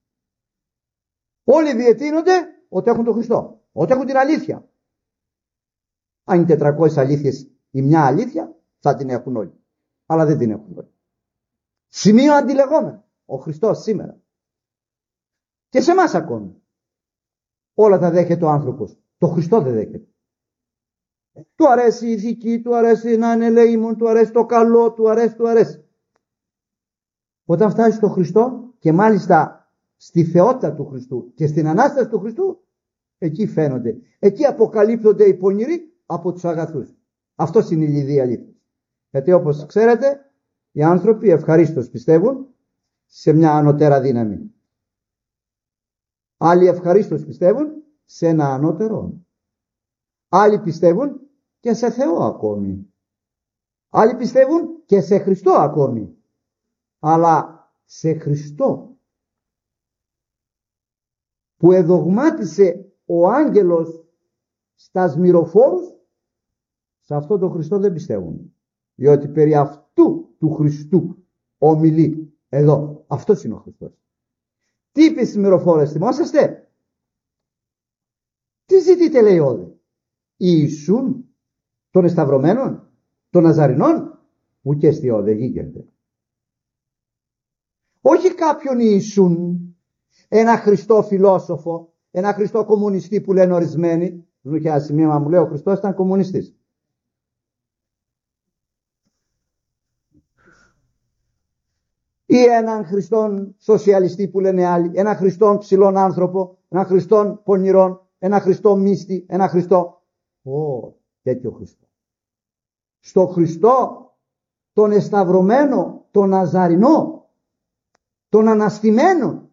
Όλοι διετείνονται ότι έχουν τον Χριστό. Ότι έχουν την αλήθεια. Αν είναι τετρακόσιες αλήθειες η μια αλήθεια, θα την έχουν όλοι. Αλλά δεν την έχουν όλοι. Σημείο αντιλεγόμενο. Ο Χριστός σήμερα. Και σε εμάς ακόμη. Όλα τα δέχεται ο άνθρωπος. Το Χριστό δεν δέχεται. Του αρέσει η ηθική, του αρέσει να είναι ελεήμων, του αρέσει το καλό, του αρέσει, του αρέσει. Όταν φτάσει στο Χριστό και μάλιστα στη θεότητα του Χριστού και στην Ανάσταση του Χριστού, εκεί φαίνονται. Εκεί αποκαλύπτονται οι πονηροί από τους αγαθούς. Αυτός είναι η λιδία αλήθεια. Γιατί όπως ξέρετε, οι άνθρωποι ευχαρίστως πιστεύουν σε μια ανωτέρα δύναμη. Άλλοι ευχαρίστως πιστεύουν σε ένα ανώτερο. Άλλοι πιστεύουν και σε Θεό ακόμη. Άλλοι πιστεύουν και σε Χριστό ακόμη. Αλλά σε Χριστό που εδογμάτισε ο άγγελος στα σμυροφόρους, σε αυτό το Χριστό δεν πιστεύουν. Διότι περί αυτού του Χριστού ομιλεί εδώ. Αυτός είναι ο Χριστός. Τι είπε στις σμυροφόρες, θυμόσαστε? Τι ζητείτε, λέει όδε? Ιησούν των εσταυρωμένων, των Ναζαρινών? Ου και στη όδε γίγεται. Όχι κάποιον Ιησούν, ένα Χριστό φιλόσοφο, ένα Χριστό κομμουνιστή που λένε ορισμένοι. Μου είχε ένα σημείωμα, μου λέει ο Χριστός ήταν κομμουνιστής. Ή έναν Χριστόν σοσιαλιστή που λένε άλλοι, ένα Χριστόν ψηλόν άνθρωπο, ένα Χριστόν πονηρόν, ένα Χριστό μύστη, ένα Χριστό. Ω, τέτοιο Χριστό. Στο Χριστό τον εσταυρωμένο, τον Ναζαρινό, τον αναστημένο.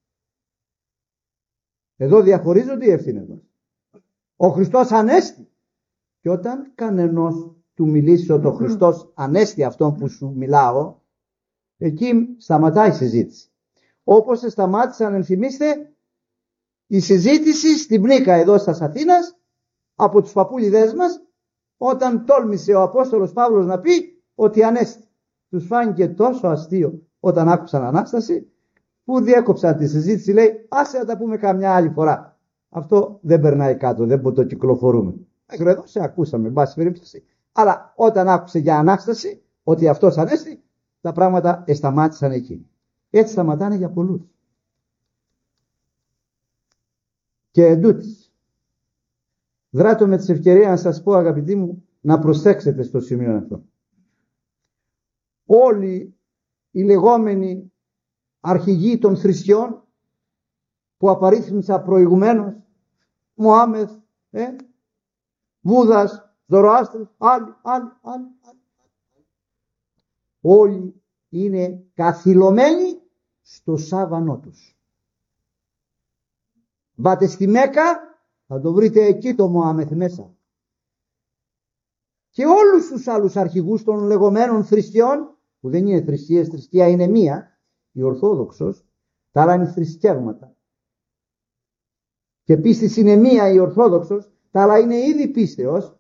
Εδώ διαχωρίζονται οι ευθύνες μας. Ο Χριστός ανέστη. Και όταν κανενός του μιλήσει ότι ο Χριστός ανέστη αυτόν που σου μιλάω, εκεί σταματάει η συζήτηση. Όπως σταμάτησαν, ενθυμίστε, η συζήτηση στην Πνίκα εδώ στις Αθήνας από τους παππούλιδες μας, όταν τόλμησε ο Απόστολος Παύλος να πει ότι ανέστη. Τους φάνηκε τόσο αστείο όταν άκουσαν Ανάσταση, που διέκοψαν τη συζήτηση. Λέει, άσε να τα πούμε καμιά άλλη φορά. Αυτό δεν περνάει κάτω, δεν το κυκλοφορούμε. Μέχρι εδώ σε ακούσαμε, εν πάση περίπτωση. Αλλά όταν άκουσε για Ανάσταση, ότι αυτός ανέστη, τα πράγματα εσταμάτησαν εκεί. Έτσι σταματάνε για πολλούς. Και εντούτοις, δράτω με τις ευκαιρίες να σας πω, αγαπητοί μου, να προσέξετε στο σημείο αυτό. Όλοι οι λεγόμενοι αρχηγοί των θρησκειών που απαρίθμησα προηγουμένως, Μωάμεθ, ε, Βούδας, Ζωροάστρες, άλλοι, άλλοι, άλλοι, άλλοι. Όλοι είναι καθυλωμένοι στο σάβανό τους. Πάτε στη Μέκα, θα το βρείτε εκεί το Μωάμεθ μέσα. Και όλους τους άλλους αρχηγούς των λεγόμενων θρησκειών, που δεν είναι θρησκείες, θρησκεία είναι μία, η Ορθόδοξος, τα άλλα είναι θρησκεύματα. Και πίστης είναι μία η Ορθόδοξος, τα άλλα είναι ήδη πίστεως.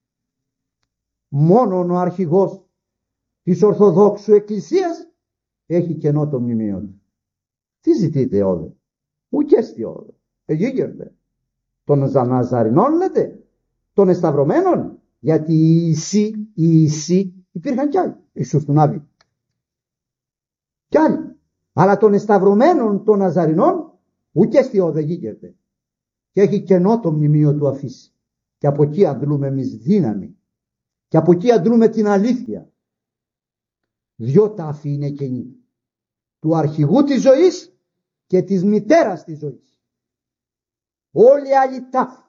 Μόνον ο αρχηγός της Ορθοδόξου Εκκλησίας έχει κενό το μνημείο του. Τι ζητείτε όδε? Ουκέστη όδε. Εγίγερτε. Των Ναζαρινών λέτε, των εσταυρωμένων, γιατί οι Ισοί, οι Ισοί υπήρχαν κι άλλοι. Ιησούς του Νάβη. Κι άλλοι. Αλλά των εσταυρωμένων των Ναζαρινών ουκέστη όδε γίγερτε. Και έχει κενό το μνημείο του αφήσει. Και από εκεί αντλούμε εμείς δύναμη. Και από εκεί αντλούμε την αλήθεια. Δυο τάφοι είναι κενοί. Του αρχηγού της ζωής και της μητέρας της ζωής. Όλοι οι άλλοι τάφοι,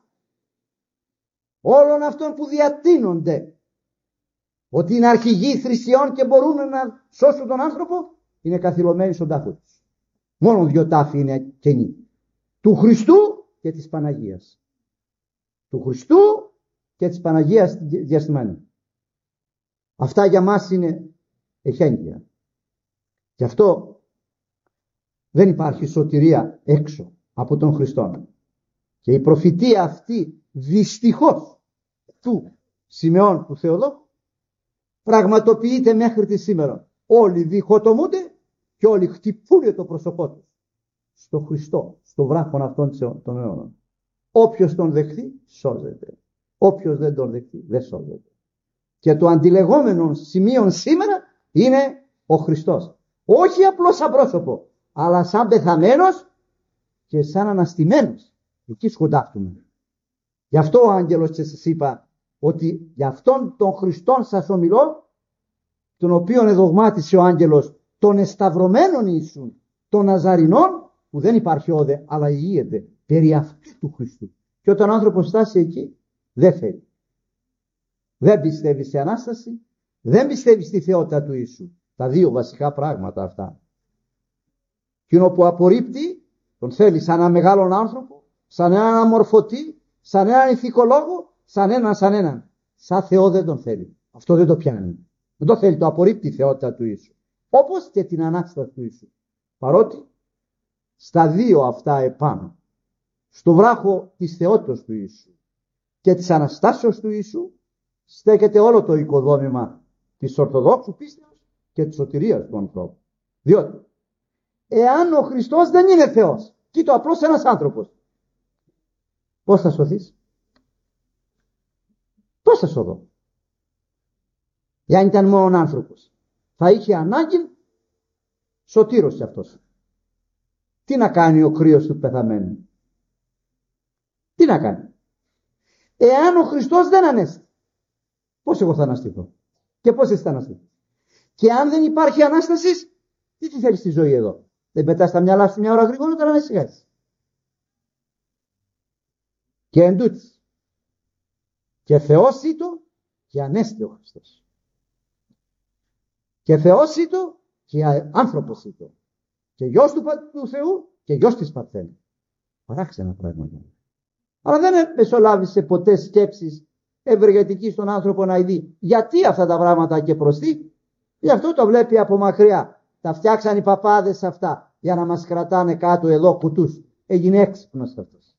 όλων αυτών που διατείνονται ότι είναι αρχηγοί θρησκειών και μπορούν να σώσουν τον άνθρωπο, είναι καθυλωμένοι στον τάφο τους. Μόνο δυο τάφοι είναι κενοί. Του Χριστού και της Παναγίας. Του Χριστού και της Παναγίας διαστημένη. Αυτά για μας είναι εχέγγυα. Γι' αυτό δεν υπάρχει σωτηρία έξω από τον Χριστό. Και η προφητεία αυτή δυστυχώς του Σιμεών του Θεοδόχου πραγματοποιείται μέχρι τη σήμερα. Όλοι διχοτομούνται και όλοι χτυπούν το πρόσωπό τους στο Χριστό, στο βράχον αυτών των αιώνων. Όποιος τον δεχθεί σώζεται. Όποιος δεν τον δεχθεί δεν σώζεται. Και το αντιλεγόμενο σημείο σήμερα είναι ο Χριστός. Όχι απλώς σαν πρόσωπο, αλλά σαν πεθαμένος και σαν αναστημένος. Εκεί σκοντάφτουμε. Γι' αυτό ο άγγελος και σας είπα ότι για αυτόν τον Χριστόν σας ομιλώ, τον οποίον εδογμάτισε ο άγγελος των εσταυρωμένων Ιησούν, των Ναζαρινών, που δεν υπάρχει όδε, αλλά ηγείεται περί αυτού του Χριστού. Και όταν ο άνθρωπος φτάσει εκεί, δεν θέλει. Δεν πιστεύει σε Ανάσταση, δεν πιστεύει στη θεότητα του Ιησού. Τα δύο βασικά πράγματα αυτά. Εκείνο που απορρίπτει, τον θέλει σαν έναν μεγάλον άνθρωπο, σαν έναν αμορφωτή, σαν έναν ηθικολόγο, σαν έναν, σαν έναν. Σαν Θεό δεν τον θέλει. Αυτό δεν το πιάνει. Δεν το θέλει, το απορρίπτει η θεότητα του Ιησού. Όπως και την Ανάσταση του Ιησού. Παρότι στα δύο αυτά επάνω, στο βράχο της θεότητας του Ιησού και της Αναστάσεως του Ιησού, στέκεται όλο το οικοδόμημα της Ορθοδόξου πίστεως και της σωτηρίας του ανθρώπου. Διότι εάν ο Χριστός δεν είναι Θεός, κοίτω απλώς ένας άνθρωπος, πώς θα σωθείς? Πώς θα σωθώ? Εάν ήταν μόνο άνθρωπος, θα είχε ανάγκη σωτήρος κι αυτός. Τι να κάνει ο κρύος του πεθαμένου? Τι να κάνει? Εάν ο Χριστός δεν ανέστη, πώς εγώ θα αναστηθώ? Και πώς εσύ θα αναστηθείς? Και αν δεν υπάρχει Ανάσταση, τι τι θέλεις στη ζωή εδώ? Δεν πετάς τα μυαλά σου μια ώρα γρηγορότερα να ησυχάσεις? Και εντούτοις, και Θεός ήτο και ανέστη ο Χριστός. Και Θεός ήτο και άνθρωπος ήτο. Και γιος του, του Θεού και γιος της Παρθένου. Παράξενα πράγματα. Αλλά δεν μεσολάβησε ποτέ σκέψεις ευεργετική στον άνθρωπο να δει γιατί αυτά τα πράγματα και προς τι. Γι' αυτό το βλέπει από μακριά. Τα φτιάξαν οι παπάδες αυτά για να μας κρατάνε κάτω εδώ κουτούς. Έγινε έξυπνος αυτός.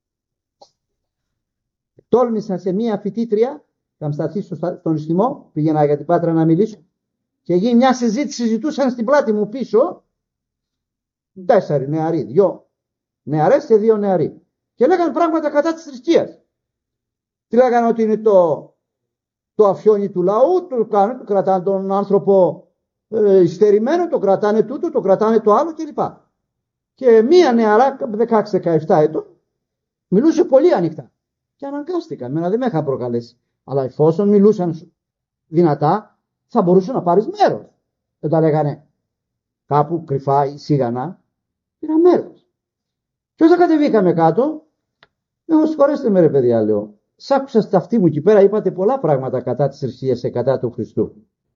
Τόλμησα σε μία φοιτήτρια, θα σταθεί στον Ιστιμό, πήγαινα για την Πάτρα να μιλήσω, και γίνει μια συζήτηση, συζητούσαν στην πλάτη μου πίσω τέσσερι νεαροί, δυο νεαρές και δύο νεαροί, και λέγανε πράγματα κατά της θρησκείας. Τι λέγανε? Ότι είναι το, το αφιόνι του λαού, το, κάνουν, το κρατάνε τον άνθρωπο ε, υστερημένο, το κρατάνε τούτο, το κρατάνε το άλλο κλπ. Και μία νεαρά δεκαέξι δεκαεπτά ετών μιλούσε πολύ ανοιχτά. Και αναγκάστηκα, εμένα δεν με είχα προκαλέσει. Αλλά εφόσον μιλούσαν δυνατά, θα μπορούσε να πάρεις μέρος. Δεν τα λέγανε κάπου κρυφά ή σίγανα. Πήρα μέρος. Και όταν κατεβήκαμε κάτω, εγώ συγχωρέστε με ρε παιδιά, λέω, σ' άκουσα στα αυτή μου εκεί πέρα, είπατε πολλά πράγματα κατά της θρησκείας και κατά του Χριστού.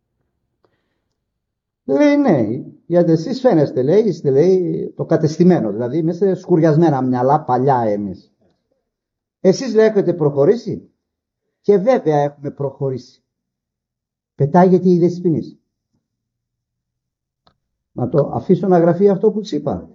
Λέει ναι, γιατί εσείς φαίνεστε, λέει, είστε, λέει, το κατεστημένο, δηλαδή είμαστε σκουριασμένα μυαλά, παλιά εμείς. Εσείς, λέει, έχετε προχωρήσει, και βέβαια έχουμε προχωρήσει. Πετάγεται η δεσποινής. Να το αφήσω να γραφεί αυτό που της είπα.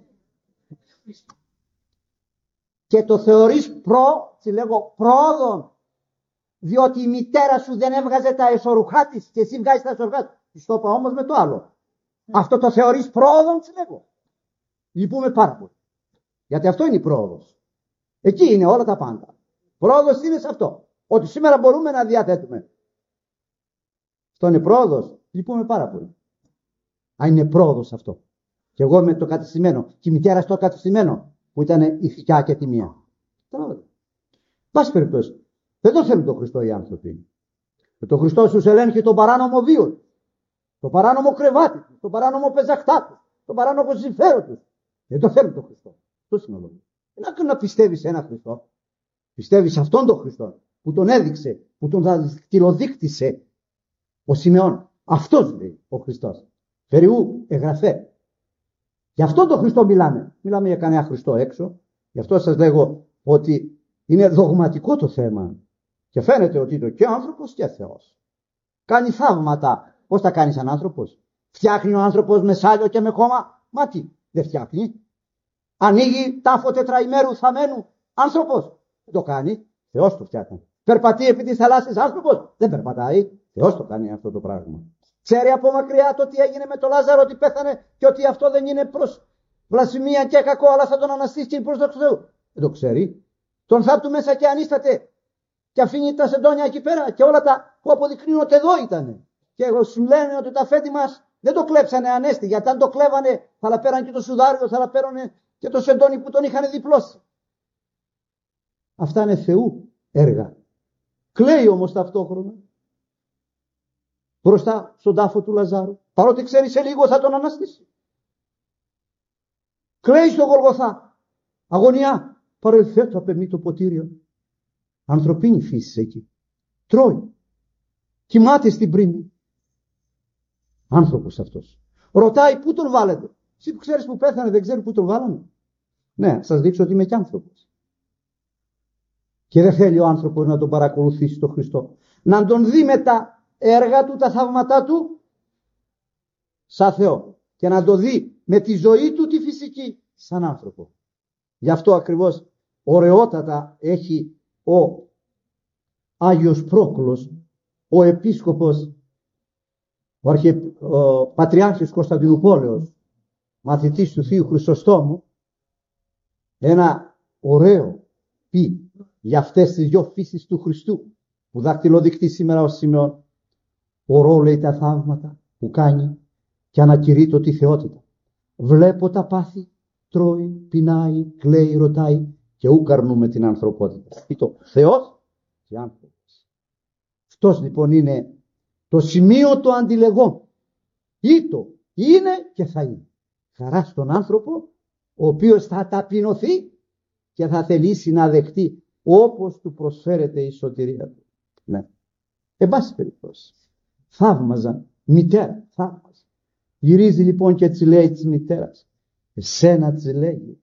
Και το θεωρείς προ, τι λέγω, πρόοδον, διότι η μητέρα σου δεν έβγαζε τα εσωρουχά της και εσύ βγάζεις τα εσωρουχά της. Της το είπα όμως με το άλλο. Αυτό το θεωρείς πρόοδον, τι λέγω. Λυπούμε πάρα πολύ. Γιατί αυτό είναι η πρόοδος. Εκεί είναι όλα τα πάντα. Πρόοδος είναι σε αυτό. Ότι σήμερα μπορούμε να διαθέτουμε. Αυτό είναι πρόοδος. Λυπούμε πάρα πολύ. Αν είναι πρόοδος αυτό. Και εγώ με το κατεστημένο. Και η μητέρα στο κατεστημένο. Που ήταν ηθικιά και τιμία. Πάση περιπτώσει. Δεν το θέλουν τον Χριστό οι άνθρωποι. Με τον Χριστό σου ελέγχει τον παράνομο βίο. Το παράνομο κρεβάτι του. Το παράνομο πεζαχτά του. Το παράνομο συμφέρον του. Δεν το θέλουν τον Χριστό. Το σύνολο. Δεν να πιστεύει σε ένα Χριστό. Πιστεύει σε αυτόν τον Χριστό. Που τον έδειξε. Που τον δακτυλοδείκτησε ο Σιμεών. Αυτός λέει ο Χριστός. Περιού εγγραφέ. Γι' αυτόν τον Χριστό μιλάμε. Μιλάμε για κανένα Χριστό έξω. Γι' αυτό σας λέγω ότι είναι δογματικό το θέμα. Και φαίνεται ότι είναι και άνθρωπος και Θεός. Κάνει θαύματα. Πώς τα κάνει σαν άνθρωπος. Φτιάχνει ο άνθρωπος με σάλιο και με χώμα. Μα τι, δεν φτιάχνει. Ανοίγει τάφο τετραημέρου θαμένου. Άνθρωπος. Δεν το κάνει. Θεός το φτιάχνει. Περπατεί επί της θαλάσσης άνθρωπος. Δεν περπατάει. Θεός το κάνει αυτό το πράγμα. Ξέρει από μακριά το τι έγινε με τον Λάζαρο, ότι πέθανε και ότι αυτό δεν είναι προς βλασφημία και κακό, αλλά θα τον αναστήσει και προς το Θεού. Δεν το ξέρει. Τον θάπτου μέσα και ανίσταται και αφήνει τα σεντόνια εκεί πέρα και όλα τα που αποδεικνύουν ότι εδώ ήταν. Και εγώ σου λένε ότι τα φέτη μας δεν το κλέψανε ανέστη, γιατί αν το κλέβανε θα la πέραν και το σουδάριο, θα la πέρανε και το σεντόνι που τον είχαν διπλώσει. Αυτά είναι Θεού έργα. Κλαίει όμως ταυτόχρονα μπροστά στον τάφο του Λαζάρου, παρότι ξέρει σε λίγο θα τον αναστήσει. Κλαίει στο Γολγοθά. Αγωνιά. Παρελθέτω απ' εμεί το ποτήριο. Ανθρωπίνη φύση εκεί. Τρώει. Κοιμάται στην πρίμη. Άνθρωπος αυτός. Ρωτάει πού τον βάλετε. Εσύ που ξέρεις που πέθανε δεν ξέρει πού τον βάλανε. Ναι, σας δείξω ότι είμαι κι άνθρωπος. Και δεν θέλει ο άνθρωπος να τον παρακολουθήσει τον Χριστό. Να τον δει με τα έργα του, τα θαύματά του σαν Θεό. Και να το δει με τη ζωή του τη φυσική σαν άνθρωπο. Γι' αυτό ακριβώς ωραιότατα έχει ο Άγιος Πρόκουλος, ο επίσκοπος, ο, αρχι... ο Πατριάρχης Κωνσταντινούπολεως, μαθητής του Θείου Χρυσοστόμου, ένα ωραίο πει για αυτές τις δυο φύσεις του Χριστού που δακτυλοδεικτεί σήμερα ο Σιμεών. Ορώ, λέει, τα θαύματα που κάνει και ανακηρύττω τη θεότητα. Βλέπω τα πάθη, τρώει, πεινάει, κλαίει, ρωτάει και ου καρνούμε την ανθρωπότητα. Ήτο Θεός και άνθρωπος. Αυτός λοιπόν είναι το σημείο το αντιλεγόν. Ήτο είναι και θα είναι. Χαρά στον άνθρωπο ο οποίος θα ταπεινωθεί και θα θελήσει να δεχτεί όπως του προσφέρεται η σωτηρία του. Ναι. Εν πάση περιπτώσει. Θαύμαζαν. Μητέρα. Θαύμαζαν. Γυρίζει λοιπόν και της λέει της μητέρας. Εσένα της λέει.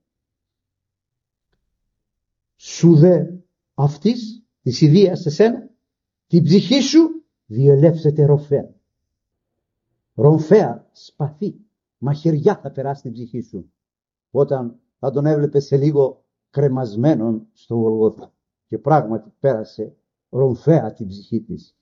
Σου δε αυτής της ιδείας εσένα την ψυχή σου διελεύσεται ροφέα. Ροφέα, σπαθί, μαχαιριά θα περάσει την ψυχή σου. Όταν θα τον έβλεπε σε λίγο κρεμασμένον στο Γολγοθά. Και πράγματι πέρασε ρομφαία την ψυχή της.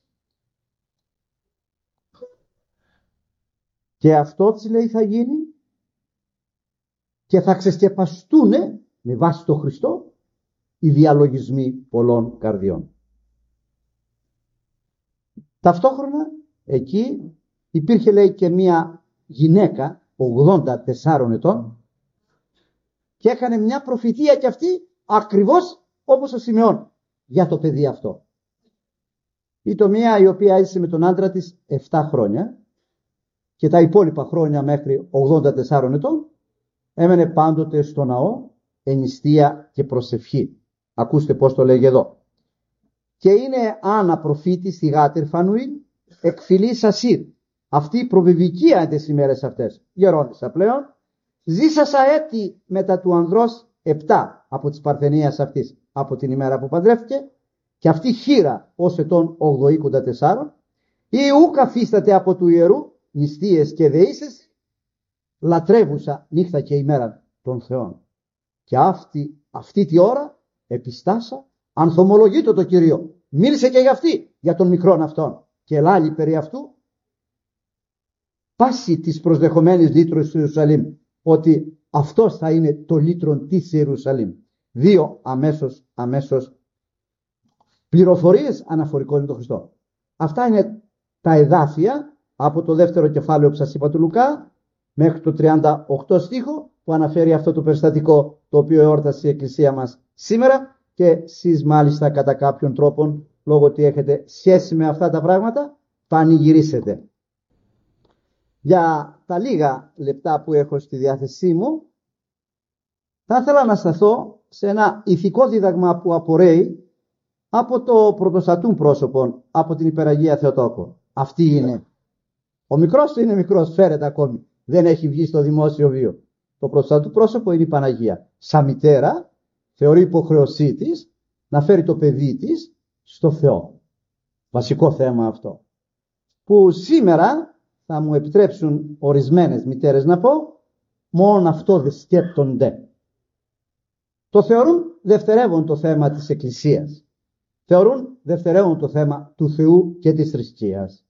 Και αυτό της λέει θα γίνει και θα ξεσκεπαστούνε με βάση το Χριστό οι διαλογισμοί πολλών καρδιών. Ταυτόχρονα εκεί υπήρχε λέει και μία γυναίκα ογδόντα τεσσάρων ετών και έκανε μια προφητεία κι αυτή ακριβώς όπως ο Σιμεών για το παιδί αυτό. Η το μία η οποία έζησε με τον άντρα της επτά χρόνια και τα υπόλοιπα χρόνια μέχρι ογδόντα τεσσάρων ετών έμενε πάντοτε στο ναό εν νηστεία και προσευχή. Ακούστε πώς το λέγει εδώ. και είναι Άννα προφήτης στη Γάτερ Φανουήλ, εκφυλής Ασύρ. Αυτή προβεβικία τις ημέρες αυτές. Γερόντισσα πλέον. Ζήσασα έτη μετά του ανδρός επτά από της παρθενίας αυτής, από την ημέρα που παντρεύτηκε, και αυτή χείρα ως ετών ογδοήκοντα τεσσάρων, ή ου καθίσταται από του ιερού, νηστείες και δεήσεις, λατρεύουσα νύχτα και ημέρα των Θεών. Και αυτή, αυτή τη ώρα επιστάσα, ανθομολογείτο το Κύριο. Μίλησε και για αυτή, για τον μικρόν αυτόν. Και ελάλη περί αυτού, πάση της προσδεχομένης λύτρωσης του Ιερουσαλήμ, ότι αυτός θα είναι το λύτρον της Ιερουσαλήμ. Δύο αμέσως, αμέσως πληροφορίες αναφορικών με τον Χριστό. Αυτά είναι τα εδάφια από το δεύτερο κεφάλαιο που σας είπα του Λουκά μέχρι το τριάντα οκτώ στίχο, που αναφέρει αυτό το περιστατικό το οποίο εόρτασε η Εκκλησία μας σήμερα, και εσείς μάλιστα κατά κάποιον τρόπο, λόγω ότι έχετε σχέση με αυτά τα πράγματα, πανηγυρίσετε. Για τα λίγα λεπτά που έχω στη διάθεσή μου, θα ήθελα να σταθώ σε ένα ηθικό δίδαγμα που απορρέει από το πρωτοστατούν πρόσωπο, από την Υπεραγία Θεοτόκο. Αυτή είναι. Ο μικρός είναι μικρός, φέρεται ακόμη. Δεν έχει βγει στο δημόσιο βίο. Το πρωτοστατούν πρόσωπο είναι η Παναγία. Σαν μητέρα θεωρεί υποχρεωσή της να φέρει το παιδί της στο Θεό. Βασικό θέμα αυτό. Που σήμερα θα μου επιτρέψουν ορισμένες μητέρες να πω, μόνο αυτό δεν σκέπτονται. Το θεωρούν δευτερεύον το θέμα της Εκκλησίας. Θεωρούν δευτερεύον το θέμα του Θεού και της θρησκείας.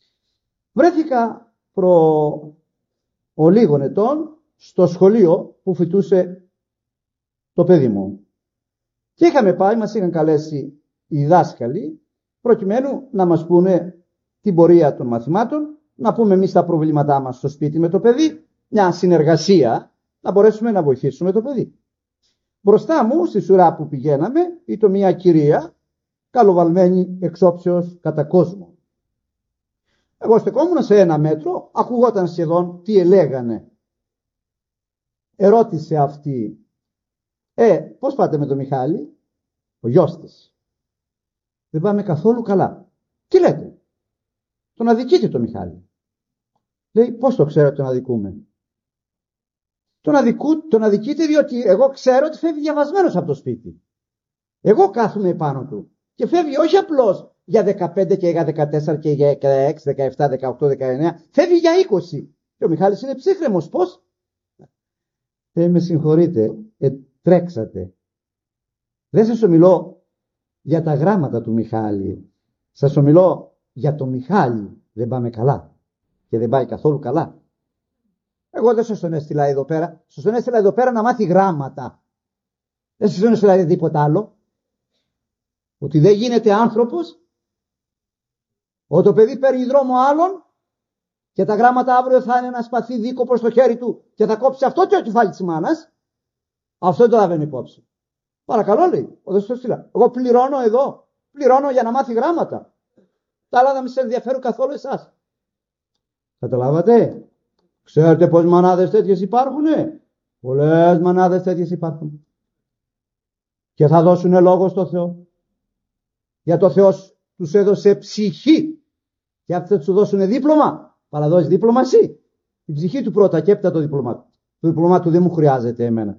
Βρέθηκα προ ολίγων ετών στο σχολείο που φοιτούσε το παιδί μου. Και είχαμε πάει, μας είχαν καλέσει οι δάσκαλοι, προκειμένου να μας πούνε την πορεία των μαθημάτων, να πούμε εμείς τα προβλήματά μας στο σπίτι με το παιδί, μια συνεργασία, να μπορέσουμε να βοηθήσουμε το παιδί. Μπροστά μου, στη σειρά που πηγαίναμε, ήταν μια κυρία, καλοβαλμένη εξόψεως κατά κόσμο. Εγώ στεκόμουν σε ένα μέτρο, ακουγόταν σχεδόν τι ελέγανε. Ερώτησε αυτή, ε, πώς πάτε με τον Μιχάλη, ο γιος της? Δεν πάμε καθόλου καλά. Τι λέτε? Τον αδικείτε τον Μιχάλη. Λέει, πώς το ξέρω τον αδικούμε? Τον, αδικού, τον αδικείτε διότι εγώ ξέρω ότι φεύγει διαβασμένος από το σπίτι. Εγώ κάθομαι επάνω του και φεύγει όχι απλώς για δεκαπέντε και για δεκατέσσερα και για δεκαέξι, δεκαεπτά, δεκαοκτώ, δεκαεννέα, φεύγει για είκοσι. Και ο Μιχάλης είναι ψύχρεμος. Πώς? Δεν με συγχωρείτε, ε, τρέξατε. Δεν σας ομιλώ για τα γράμματα του Μιχάλη. Σας ομιλώ για το Μιχάλη. Δεν πάμε καλά. Και δεν πάει καθόλου καλά. Εγώ δεν σας τον έστειλα εδώ πέρα. Σας τον έστειλα εδώ πέρα να μάθει γράμματα. Δεν σας τον έστειλα για τίποτα άλλο. Ότι δεν γίνεται άνθρωπος. Ότι το παιδί παίρνει δρόμο άλλον και τα γράμματα αύριο θα είναι ένα σπαθί δίκο προς το χέρι του και θα κόψει αυτό και το κεφάλι της μάνας. Αυτό δεν το λαβαίνει υπόψη. Παρακαλώ, λέει. Δεν σας το έστειλα. Εγώ πληρώνω εδώ. Πληρώνω για να μάθει γράμματα. Τα άλλα δεν με σε ενδιαφέρουν καθόλου εσάς. Καταλάβατε? Ξέρετε πως μανάδες τέτοιες υπάρχουνε? Πολλές μανάδες τέτοιες υπάρχουν. Και θα δώσουνε λόγο στο Θεό. Για το Θεός τους έδωσε ψυχή. Και αυτοί θα τους δώσουνε δίπλωμα. Παραδώσει δίπλωμα εσύ. Την ψυχή του πρώτα και έπειτα το δίπλωμά του. Το δίπλωμά του δεν μου χρειάζεται εμένα.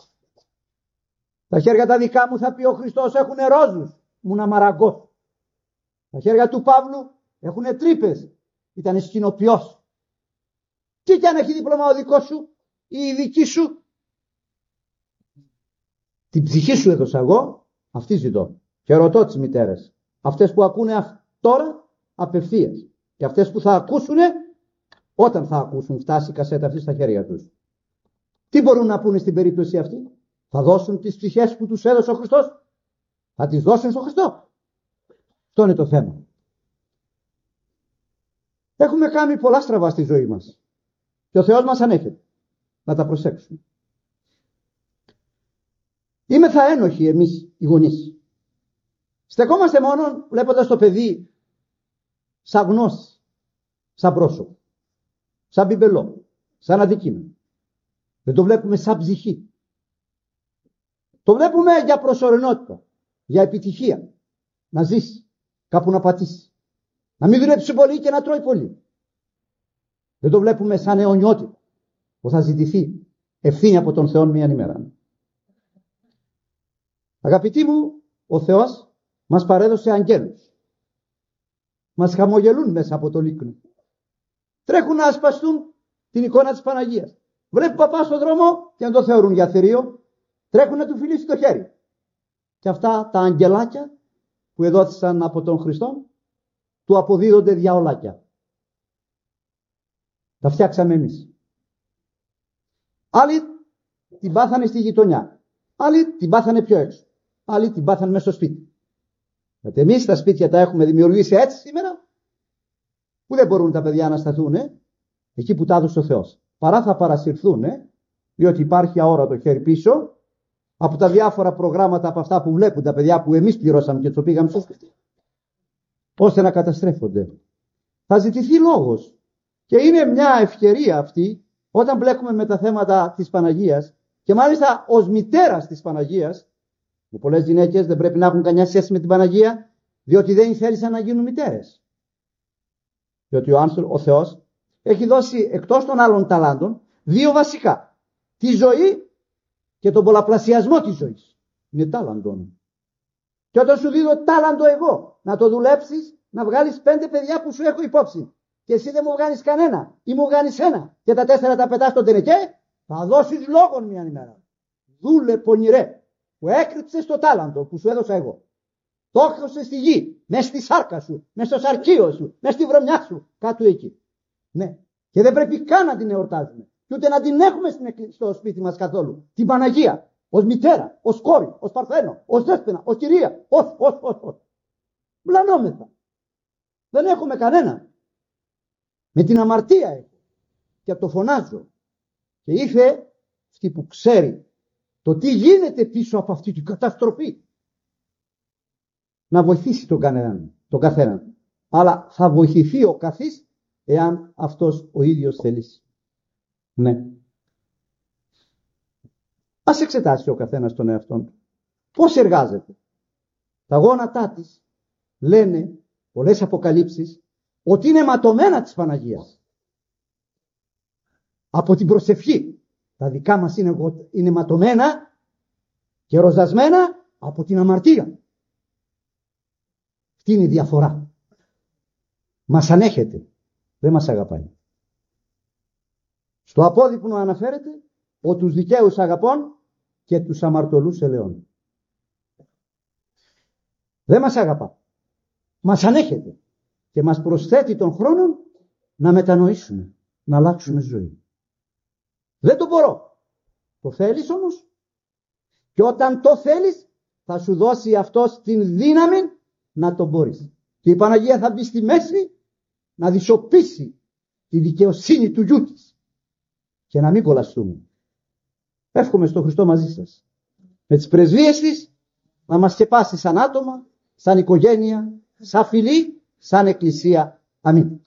Τα χέρια τα δικά μου, θα πει ο Χριστός, έχουνε ρόζους. Μου να μαραγκώ. Τα χέρια του Παύλου έχουνε τρύπες. Ήτανε σκηνοποιός. Τι κι αν έχει δίπλωμα ο δικός σου ή η δική σου? Την ψυχή σου έδωσα εγώ, αυτή ζητώ. Και ρωτώ τις μητέρες. Αυτές που ακούνε τώρα απευθείας. Και αυτές που θα ακούσουνε όταν θα ακούσουν φτάσει η κασέτα αυτή στα χέρια τους. Τι μπορούν να πούνε στην περίπτωση αυτή? Θα δώσουν τις ψυχές που τους έδωσε ο Χριστός? Θα τις δώσουν στον Χριστό? Αυτό είναι το θέμα. Έχουμε κάνει πολλά στραβά στη ζωή μας. Και ο Θεός μας ανέχεται. Να τα προσέξουμε. Είμαι θα ένοχοι εμείς οι γονείς. Στεκόμαστε μόνο βλέποντας το παιδί σαν γνώση, σαν πρόσωπο, σαν μπιμπελό, σαν αντικείμενο. Δεν το βλέπουμε σαν ψυχή. Το βλέπουμε για προσωρινότητα, για επιτυχία. να ζήσει, κάπου να πατήσει. Να μην δουλέψει πολύ και να τρώει πολύ. Δεν το βλέπουμε σαν αιωνιότητα που θα ζητηθεί ευθύνη από τον Θεό μία ημέρα. Αγαπητοί μου, ο Θεός μας παρέδωσε αγγέλους. Μας χαμογελούν μέσα από το λίκνο. Τρέχουν να ασπαστούν την εικόνα της Παναγίας. Βλέπει παπά στον δρόμο και αν το θεωρούν για θηρίο, τρέχουν να του φιλήσει το χέρι. Και αυτά τα αγγελάκια που εδόθησαν από τον Χριστό, του αποδίδονται διαολάκια. Τα φτιάξαμε εμείς. Άλλοι την πάθανε στη γειτονιά. Άλλοι την πάθανε πιο έξω. Άλλοι την πάθανε μέσα στο σπίτι. Γιατί εμείς τα σπίτια τα έχουμε δημιουργήσει έτσι σήμερα, που δεν μπορούν τα παιδιά να σταθούν ε, εκεί που τα έδωσε ο Θεός. Παρά θα παρασυρθούν, ε, διότι υπάρχει αόρατο χέρι πίσω από τα διάφορα προγράμματα από αυτά που βλέπουν τα παιδιά που εμείς πληρώσαμε και τους πήγαμε στο σπίτι, ώστε να καταστρέφονται. Θα ζητηθεί λόγος. Και είναι μια ευκαιρία αυτή όταν μπλέκουμε με τα θέματα της Παναγίας και μάλιστα ως μητέρας της Παναγίας, που πολλές γυναίκες δεν πρέπει να έχουν καμιά σχέση με την Παναγία, διότι δεν θέλησαν να γίνουν μητέρες. Διότι ο, άνθρωπο, ο Θεός έχει δώσει εκτός των άλλων ταλάντων δύο βασικά. Τη ζωή και τον πολλαπλασιασμό της ζωής. Είναι τάλαντον. Και όταν σου δίνω τάλαντο εγώ να το δουλέψεις, να βγάλεις πέντε παιδιά που σου έχω υπόψη, και εσύ δεν μου βγάλεις κανένα ή μου βγάλεις ένα και τα τέσσερα τα πετάς στον τενεκέ, θα δώσεις λόγον μια ημέρα. Δούλε πονηρέ που έκρυψες το τάλαντο που σου έδωσα εγώ. Το έχωσες στη γη, μες στη σάρκα σου, μες στο σαρκείο σου, μες στη βρωμιά σου, κάτω εκεί. Ναι, και δεν πρέπει καν να την εορτάζουμε και ούτε να την έχουμε στο σπίτι μας καθόλου. Την Παναγία, ως μητέρα, ως κόρη, ως παρθένο, ως δέσποινα, ως κυρία, ως, ως, ως, ως. Μπλανόμεθα. Δεν έχουμε κανένα. Με την αμαρτία έχω και το φωνάζω. Και ήρθε αυτή που ξέρει το τι γίνεται πίσω από αυτή την καταστροφή να βοηθήσει τον κανέναν, τον καθέναν. Αλλά θα βοηθηθεί ο καθής εάν αυτός ο ίδιος θελήσει. Ναι. Ας εξετάσει ο καθένας τον εαυτόν του. Πώς εργάζεται. Τα γόνατά της λένε πολλές αποκαλύψεις ότι είναι ματωμένα της Παναγίας. Από την προσευχή. Τα δικά μας είναι, είναι ματωμένα και ροζασμένα από την αμαρτία. Αυτή είναι η διαφορά. Μας ανέχεται. Δεν μας αγαπάει. Στο απόδειπνο αναφέρεται ο τους δικαίους αγαπών και τους αμαρτωλούς ελαιών. Δεν μας αγαπά. Μας ανέχεται. Και μας προσθέτει τον χρόνο να μετανοήσουμε, να αλλάξουμε ζωή. Δεν το μπορώ. Το θέλεις όμως. Και όταν το θέλεις θα σου δώσει αυτός την δύναμη να το μπορείς. Και η Παναγία θα μπει στη μέση να δυσοπίσει τη δικαιοσύνη του γιού της. Και να μην κολλαστούμε. Εύχομαι στο Χριστό μαζί σας. Με τις πρεσβείες της να μας σκεπάσει σαν άτομα, σαν οικογένεια, σαν φιλή, σαν εκκλησία. Αμήν.